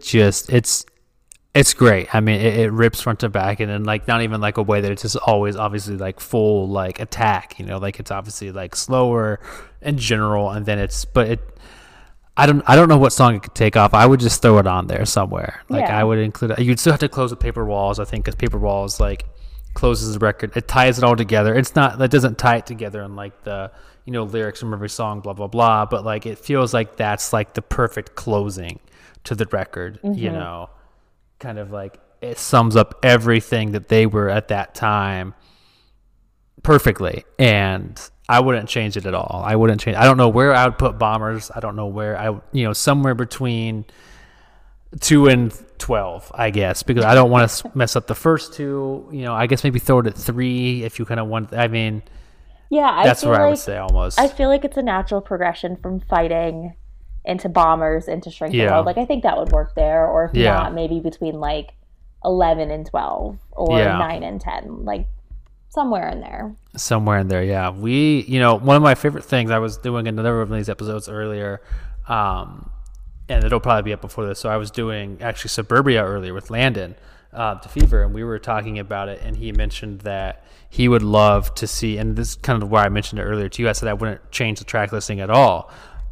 great. I mean, it rips front to back, and then like not even like a way that it's just always obviously like full like attack, like it's obviously like slower in general, and then I don't know what song it could take off. I would just throw it on there somewhere. Like I would include it. You'd still have to close with Paper Walls, I think, because Paper Walls like closes the record. It ties it all together. That doesn't tie it together in like the lyrics from every song, blah blah blah. But like it feels like that's like the perfect closing to the record. Kind of like it sums up everything that they were at that time perfectly, and I wouldn't change it at all. I don't know where I would put Bombers. I don't know where somewhere between 2 and 12, I guess, because I don't want to mess up the first two. I guess maybe throw it at 3 if you kind of want. I mean, that's where I would say almost. I feel like it's a natural progression from Fighting into Bombers into Shrink the World. Like, I think that would work there, or if not, maybe between like 11 and 12 or 9 and 10, like somewhere in there. Yeah. One of my favorite things, I was doing another one of these episodes earlier, and it'll probably be up before this. So I was doing actually Suburbia earlier with Landon to Fever, and we were talking about it, and he mentioned that he would love to see, and this is kind of why I mentioned it earlier to you. I said I wouldn't change the track listing at all.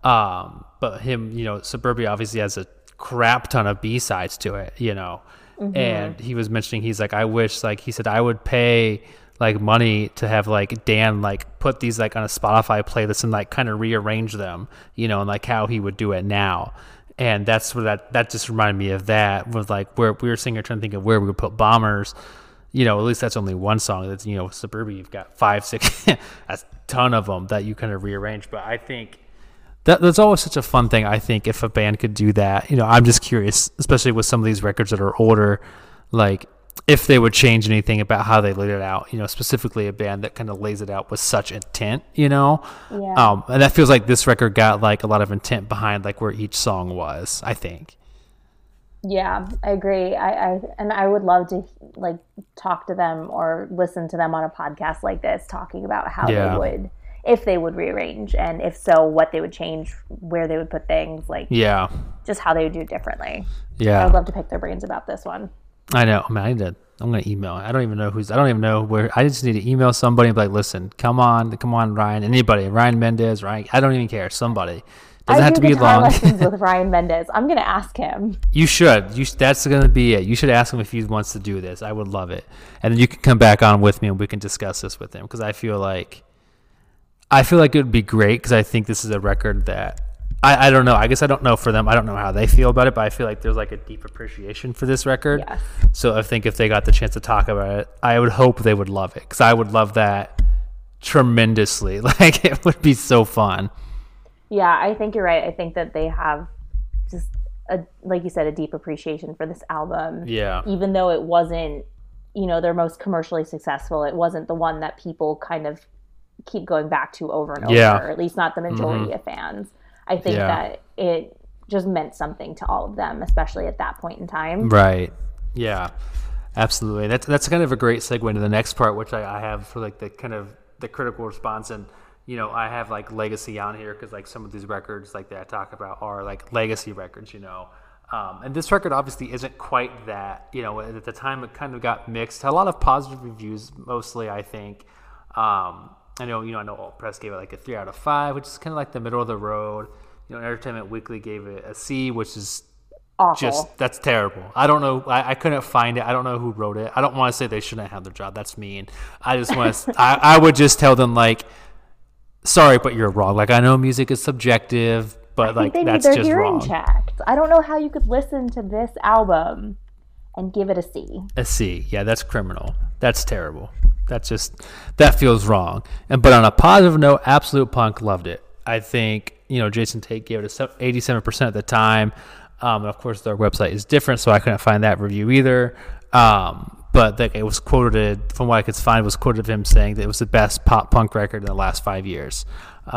But him, Suburbia obviously has a crap ton of B-sides to it, and he was mentioning, he's like, I wish, like, he said, I would pay like money to have like Dan like put these like on a Spotify playlist and like kind of rearrange them, and like how he would do it now. And that's where that just reminded me of that, was like where we were sitting here trying to think of where we would put Bombers. At least that's only one song. That's, Suburbia, you've got 5, 6, a ton of them that you kind of rearrange. But I think that's always such a fun thing. I think if a band could do that, I'm just curious, especially with some of these records that are older, like if they would change anything about how they laid it out, specifically a band that kind of lays it out with such intent, and that feels like this record got like a lot of intent behind like where each song was, I think. Yeah, I agree. I would love to like talk to them or listen to them on a podcast like this, talking about how they would, if they would rearrange, and if so, what they would change, where they would put things, like just how they would do it differently. Yeah, I would love to pick their brains about this one. I know. I'm going to email. I don't even know where. I just need to email somebody and be like, listen, come on, Ryan, anybody, Ryan Mendez, Ryan. I don't even care. Somebody. Doesn't have to be long. Lessons with Ryan Mendez. I'm going to ask him. You should. That's going to be it. You should ask him if he wants to do this. I would love it. And then you can come back on with me and we can discuss this with him, because I feel like it would be great, because I think this is a record that I don't know. I guess I don't know for them. I don't know how they feel about it, but I feel like there's like a deep appreciation for this record. Yes. So I think if they got the chance to talk about it, I would hope they would love it, because I would love that tremendously. Like, it would be so fun. Yeah, I think you're right. I think that they have just like you said, a deep appreciation for this album. Yeah. Even though it wasn't, their most commercially successful, it wasn't the one that people kind of keep going back to over and over, or at least not the majority of fans. I think that it just meant something to all of them, especially at that point in time. Right. Yeah, absolutely. That's kind of a great segue into the next part, which I have for like the kind of the critical response. And, I have like legacy on here because like some of these records like that I talk about are like legacy records, and this record obviously isn't quite that, at the time it kind of got mixed, had a lot of positive reviews, mostly, I think. I know Alt Press gave it like a 3 out of 5, which is kind of like the middle of the road. Entertainment Weekly gave it a C, which is awful. That's terrible. I don't know. I couldn't find it. I don't know who wrote it. I don't want to say they shouldn't have their job. That's mean. I just want to, I would just tell them like, sorry, but you're wrong. Like, I know music is subjective, but like that's just wrong. Checked. I don't know how you could listen to this album and give it a C. A C. Yeah, that's criminal. That's terrible. That feels wrong. But on a positive note, Absolute Punk loved it. I think, Jason Tate gave it 87% at the time. And of course, their website is different, so I couldn't find that review either. But it was quoted, from what I could find, was quoted of him saying that it was the best pop punk record in the last 5 years.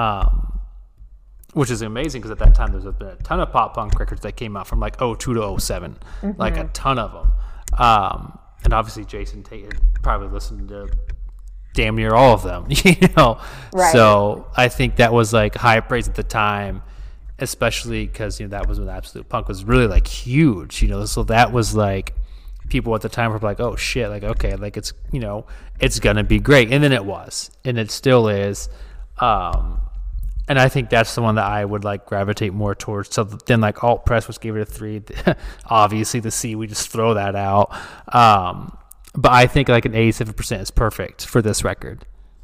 Which is amazing because at that time there's been a ton of pop punk records that came out from like 02 to 07, like a ton of them. And obviously Jason Tate had probably listened to damn near all of them, Right. So I think that was like high praise at the time, especially because that was when Absolute Punk was really like huge, So that was like people at the time were like, oh shit, like okay, like it's it's gonna be great, and then it was, and it still is. And I think that's the one that I would like gravitate more towards. So then like Alt Press, which gave it a 3, obviously the C, we just throw that out. But I think like an 87% is perfect for this record.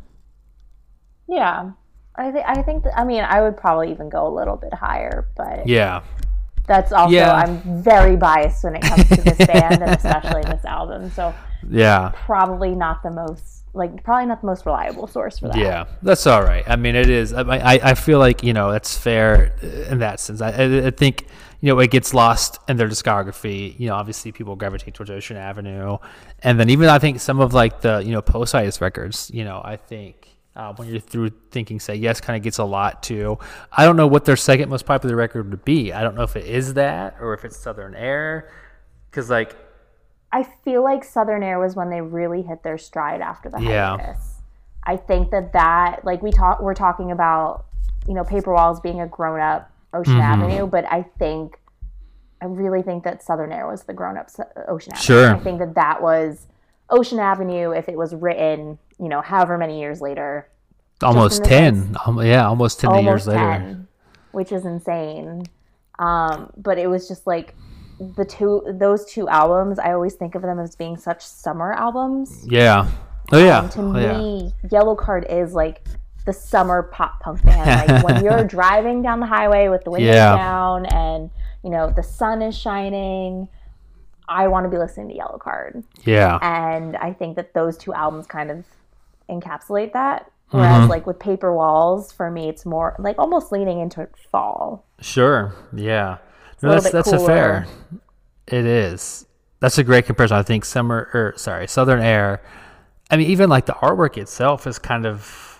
Yeah. I think I would probably even go a little bit higher, but yeah, that's also, I'm very biased when it comes to this band and especially this album. So yeah, probably not the most reliable source for that. Yeah, that's all right. I mean, it is. I feel like, that's fair in that sense. I think, it gets lost in their discography. Obviously people gravitate towards Ocean Avenue. And then even I think some of like the, post-itis records, I think when you're through thinking Say Yes kind of gets a lot too. I don't know what their second most popular record would be. I don't know if it is that or if it's Southern Air. Because like, I feel like Southern Air was when they really hit their stride after the hiatus. I think that like we're talking about, Paper Walls being a grown-up Ocean Avenue, but I really think that Southern Air was the grown-up Ocean Avenue. Sure. I think that was Ocean Avenue if it was written, however many years later. Almost 10. Almost 10 years later. Which is insane. But it was just like, those two albums, I always think of them as being such summer albums. Yeah. Oh yeah. To me, Yellow Card is like the summer pop punk band. Like when you're driving down the highway with the windows down and the sun is shining, I want to be listening to Yellow Card. Yeah. And I think that those two albums kind of encapsulate that. Whereas like with Paper Walls, for me, it's more like almost leaning into fall. Sure. Yeah. No, that's a fair. It is. That's a great comparison. I think Southern Air. I mean, even like the artwork itself is kind of,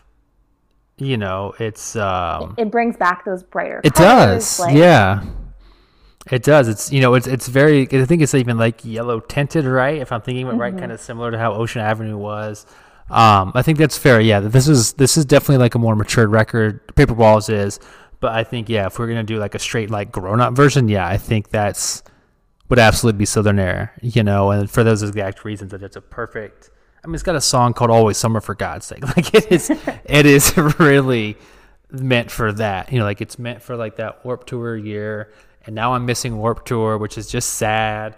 it's. It brings back those brighter. It colors, does. Yeah. It does. It's it's very. I think it's even like yellow tinted, right? If I'm thinking it right, kind of similar to how Ocean Avenue was. I think that's fair. Yeah. This is definitely like a more matured record. Paper Walls is. But I think, if we're going to do like a straight, like grown-up version, I think would absolutely be Southern Air, and for those exact reasons that it's a perfect, it's got a song called Always Summer, for God's sake. Like it is really meant for that, like it's meant for like that Warped Tour year. And now I'm missing Warped Tour, which is just sad.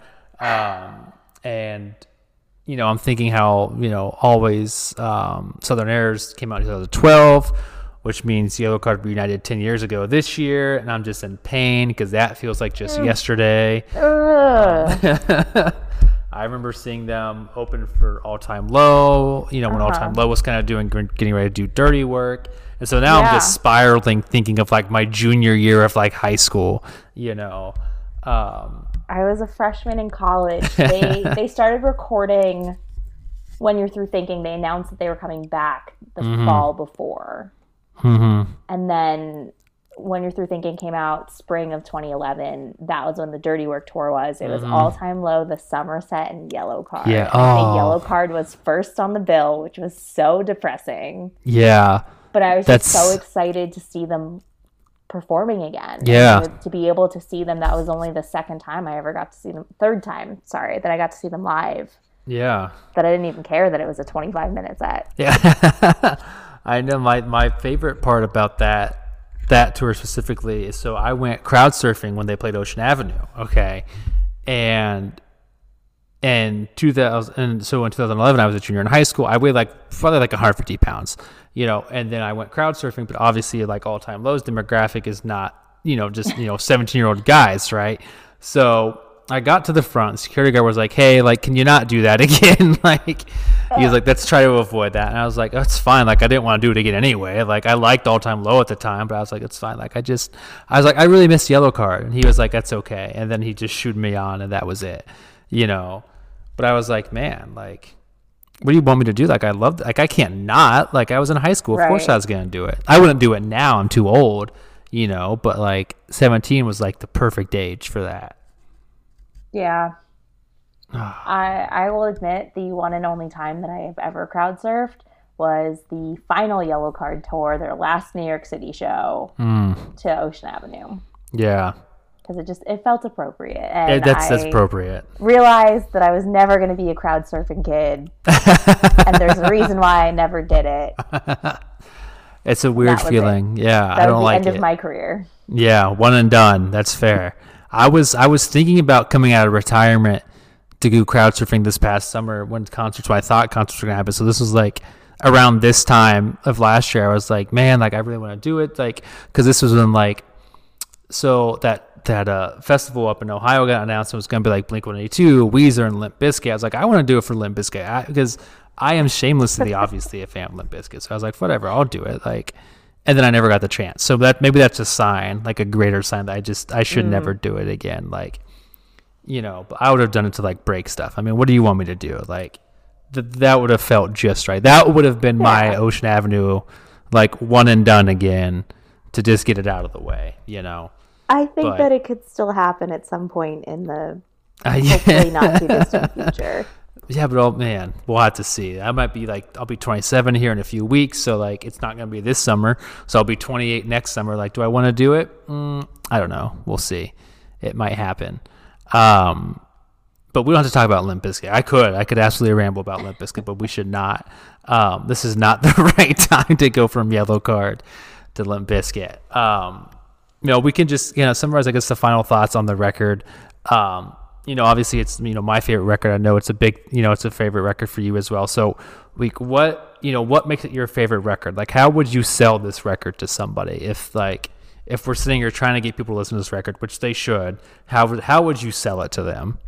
And, I'm thinking how, Always Southern Airs came out in 2012. Which means Yellow Card reunited 10 years ago this year, and I'm just in pain because that feels like just yesterday. I I remember seeing them open for All Time Low, you know, when All Time Low was kind of getting ready to do Dirty Work. And so now I'm just spiraling, thinking of like my junior year of like high school, you know. I was a freshman in college. They started recording When You're Through Thinking. They announced that they were coming back the fall before. And then When You're Through Thinking came out spring of 2011. That was when the Dirty Work tour was. It was All Time Low, The Summer Set, and Yellow Card. Yeah. I think Yellow Card was first on the bill, which was so depressing. Yeah. But I was just so excited to see them performing again. Yeah. To be able to see them, that was only the second time I ever got to see them. Third time, sorry, that I got to see them live. Yeah. That I didn't even care that it was a 25-minute set. Yeah. I know my favorite part about that tour specifically is, so I went crowd surfing when they played Ocean Avenue. Okay. And so in 2011, I was a junior in high school. I weighed probably 150 pounds, you know, and then I went crowd surfing, but obviously like All Time Low's demographic is not, you know, just, 17-year-old guys. Right. So I got to the front, security guard was like, "Hey, like, can you not do that again?" Like, he was like, "Let's try to avoid that." And I was like, "Oh, it's fine. Like, I didn't want to do it again anyway. Like, I liked All Time Low at the time, but I was like, it's fine. Like, I was like, I really missed Yellow Card." And he was like, "That's okay." And then he just shooed me on, and that was it, you know. But I was like, man, like, what do you want me to do? Like, I loved, like, I can't not. Like, I was in high school. Of course I was going to do it. I wouldn't do it now. I'm too old, you know, but like 17 was like the perfect age for that. Yeah. I will admit the one and only time that I have ever crowd surfed was the final Yellow Card tour, their last New York City show to Ocean Avenue. Yeah. Because it felt appropriate. And that's appropriate. Realized that I was never going to be a crowd surfing kid. And there's a reason why I never did it. It's a weird feeling. Yeah, I don't like it. That was the end of my career. Yeah, one and done. That's fair. I was thinking about coming out of retirement to do crowd surfing this past summer when I thought concerts were going to happen. So this was like around this time of last year. I was like, man, like I really want to do it. Like, because this was when like, so that festival up in Ohio got announced. It was going to be like Blink-182, Weezer, and Limp Bizkit. I was like, I want to do it for Limp Bizkit because I am shamelessly obviously a fan of Limp Bizkit. So I was like, whatever, I'll do it. Like, and then I never got the chance. So maybe that's a sign, like a greater sign that I should never do it again. Like, you know, but I would have done it to like break stuff. I mean, what do you want me to do? Like, that would have felt just right. That would have been my Ocean Avenue, like one and done again, to just get it out of the way, you know. I think that it could still happen at some point in the hopefully not too distant future. Yeah, but man, we'll have to see. I might be like, I'll be 27 here in a few weeks, so like it's not going to be this summer. So I'll be 28 next summer. Like, do I want to do it? I don't know. We'll see. It might happen. But we don't have to talk about Limp Bizkit. I could absolutely ramble about Limp Bizkit, but we should not. This is not the right time to go from Yellow Card to Limp Bizkit. You know, we can just, summarize, I guess, the final thoughts on the record. Obviously it's, my favorite record. I know it's a big, it's a favorite record for you as well. So like what makes it your favorite record? Like, how would you sell this record to somebody if we're sitting here trying to get people to listen to this record, which they should, how would you sell it to them?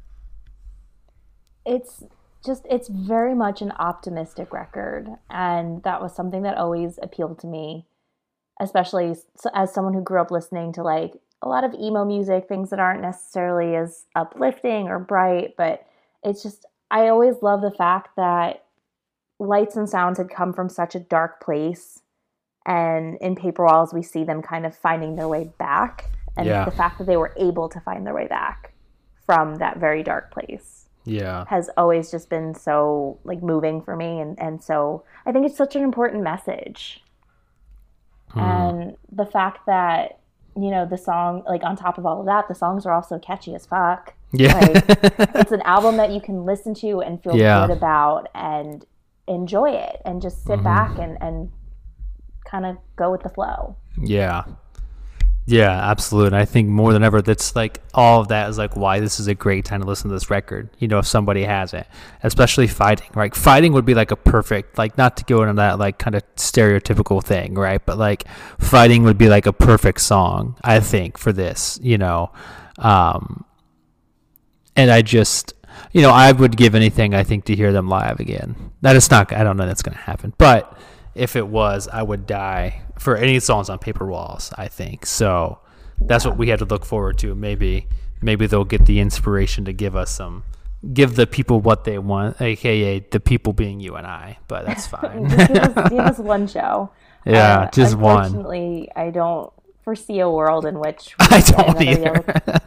It's very much an optimistic record. And that was something that always appealed to me, especially as someone who grew up listening to like a lot of emo music, things that aren't necessarily as uplifting or bright, but it's just, I always love the fact that Lights and Sounds had come from such a dark place, and in Paper Walls we see them kind of finding their way back, and the fact that they were able to find their way back from that very dark place has always just been so like moving for me, and so I think it's such an important message. And the fact that, the song, like on top of all of that, the songs are also catchy as fuck. Yeah. Like, it's an album that you can listen to and feel good about and enjoy it and just sit back and kind of go with the flow. Yeah. Yeah, absolutely. I think more than ever, that's like all of that is like why this is a great time to listen to this record, if somebody hasn't, especially Fighting, right? Fighting would be like a perfect, like, not to go into that like kind of stereotypical thing, right? But like Fighting would be like a perfect song, I think, for this, and I would give anything, I think, to hear them live again. That is not, I don't know that's going to happen. But if it was, I would die for any songs on Paper Walls, I think. So that's what we had to look forward to. Maybe they'll get the inspiration to give the people what they want, aka the people being you and I. But that's fine. Give us one show. Yeah, just one. Unfortunately, I don't foresee a world in which I don't either.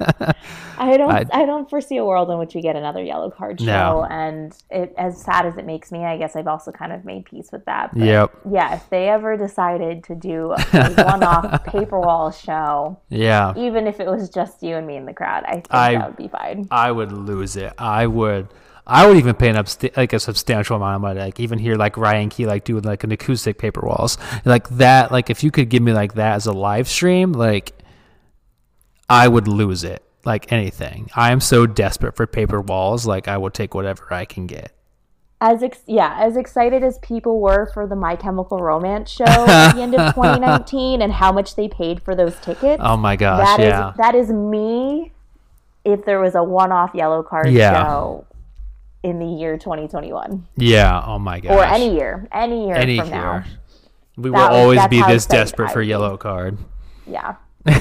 I don't foresee a world in which we get another Yellow Card show. No. And as sad as it makes me, I guess I've also kind of made peace with that. But Yep. yeah, if they ever decided to do a one-off Paper Wall show, Yeah. even if it was just you and me in the crowd, I think that would be fine. I would lose it. I would even pay a substantial amount of money, like even hear like Ryan Key like doing like an acoustic Paper Walls like that. Like if you could give me like that as a live stream, like I would lose it. Like anything. I am so desperate for Paper Walls. Like I would take whatever I can get. As excited as people were for the My Chemical Romance show at the end of 2019 and how much they paid for those tickets. Oh my gosh, that is me if there was a one-off Yellow Card show in the year 2021. Yeah, oh my gosh. Or any year from now. We will always be this desperate for Yellow Card. Yeah.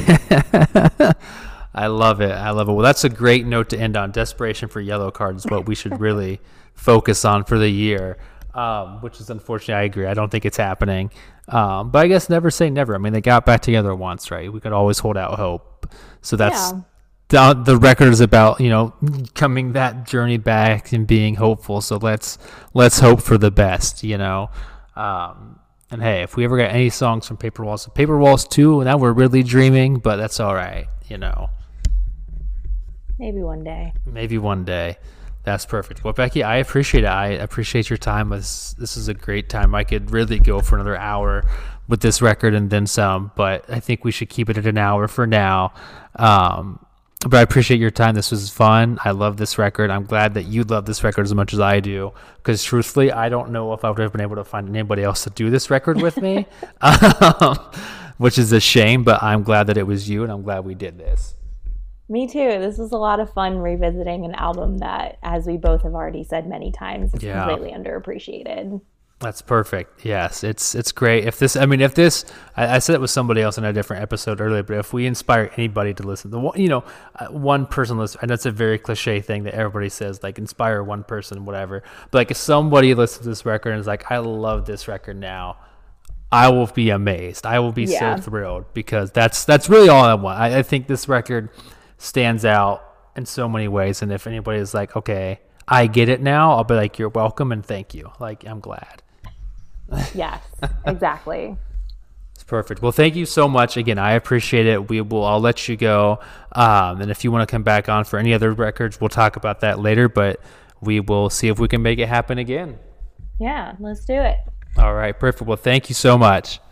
I love it. Well, that's a great note to end on. Desperation for Yellow Card is what we should really focus on for the year, which is unfortunately, I agree. I don't think it's happening. But I guess never say never. I mean, they got back together once, right? We could always hold out hope. So that's the record is about, coming that journey back and being hopeful. So let's hope for the best, And hey, if we ever get any songs from Paper Walls 2, now we're really dreaming, but that's all right, Maybe one day. That's perfect. Well, Becky, I appreciate it. I appreciate your time. This is a great time. I could really go for another hour with this record and then some, but I think we should keep it at an hour for now. But I appreciate your time. This was fun. I love this record. I'm glad that you love this record as much as I do, because truthfully, I don't know if I would have been able to find anybody else to do this record with me, which is a shame, but I'm glad that it was you, and I'm glad we did this. Me too. This was a lot of fun revisiting an album that, as we both have already said many times, is completely underappreciated. That's perfect. Yes, it's great. I said it with somebody else in a different episode earlier, but if we inspire anybody to listen, one person listen, and that's a very cliche thing that everybody says, like inspire one person, whatever. But like if somebody listens to this record and is like, I love this record now, I will be amazed. I will be so thrilled, because that's really all I want. I think this record stands out in so many ways, and if anybody is like, okay, I get it now, I'll be like, you're welcome and thank you. Like, I'm glad. Yes, exactly. It's perfect. Well, thank you so much. Again, I appreciate it. I'll let you go. And if you want to come back on for any other records, we'll talk about that later, but we will see if we can make it happen again. Yeah, let's do it. All right, perfect. Well, thank you so much.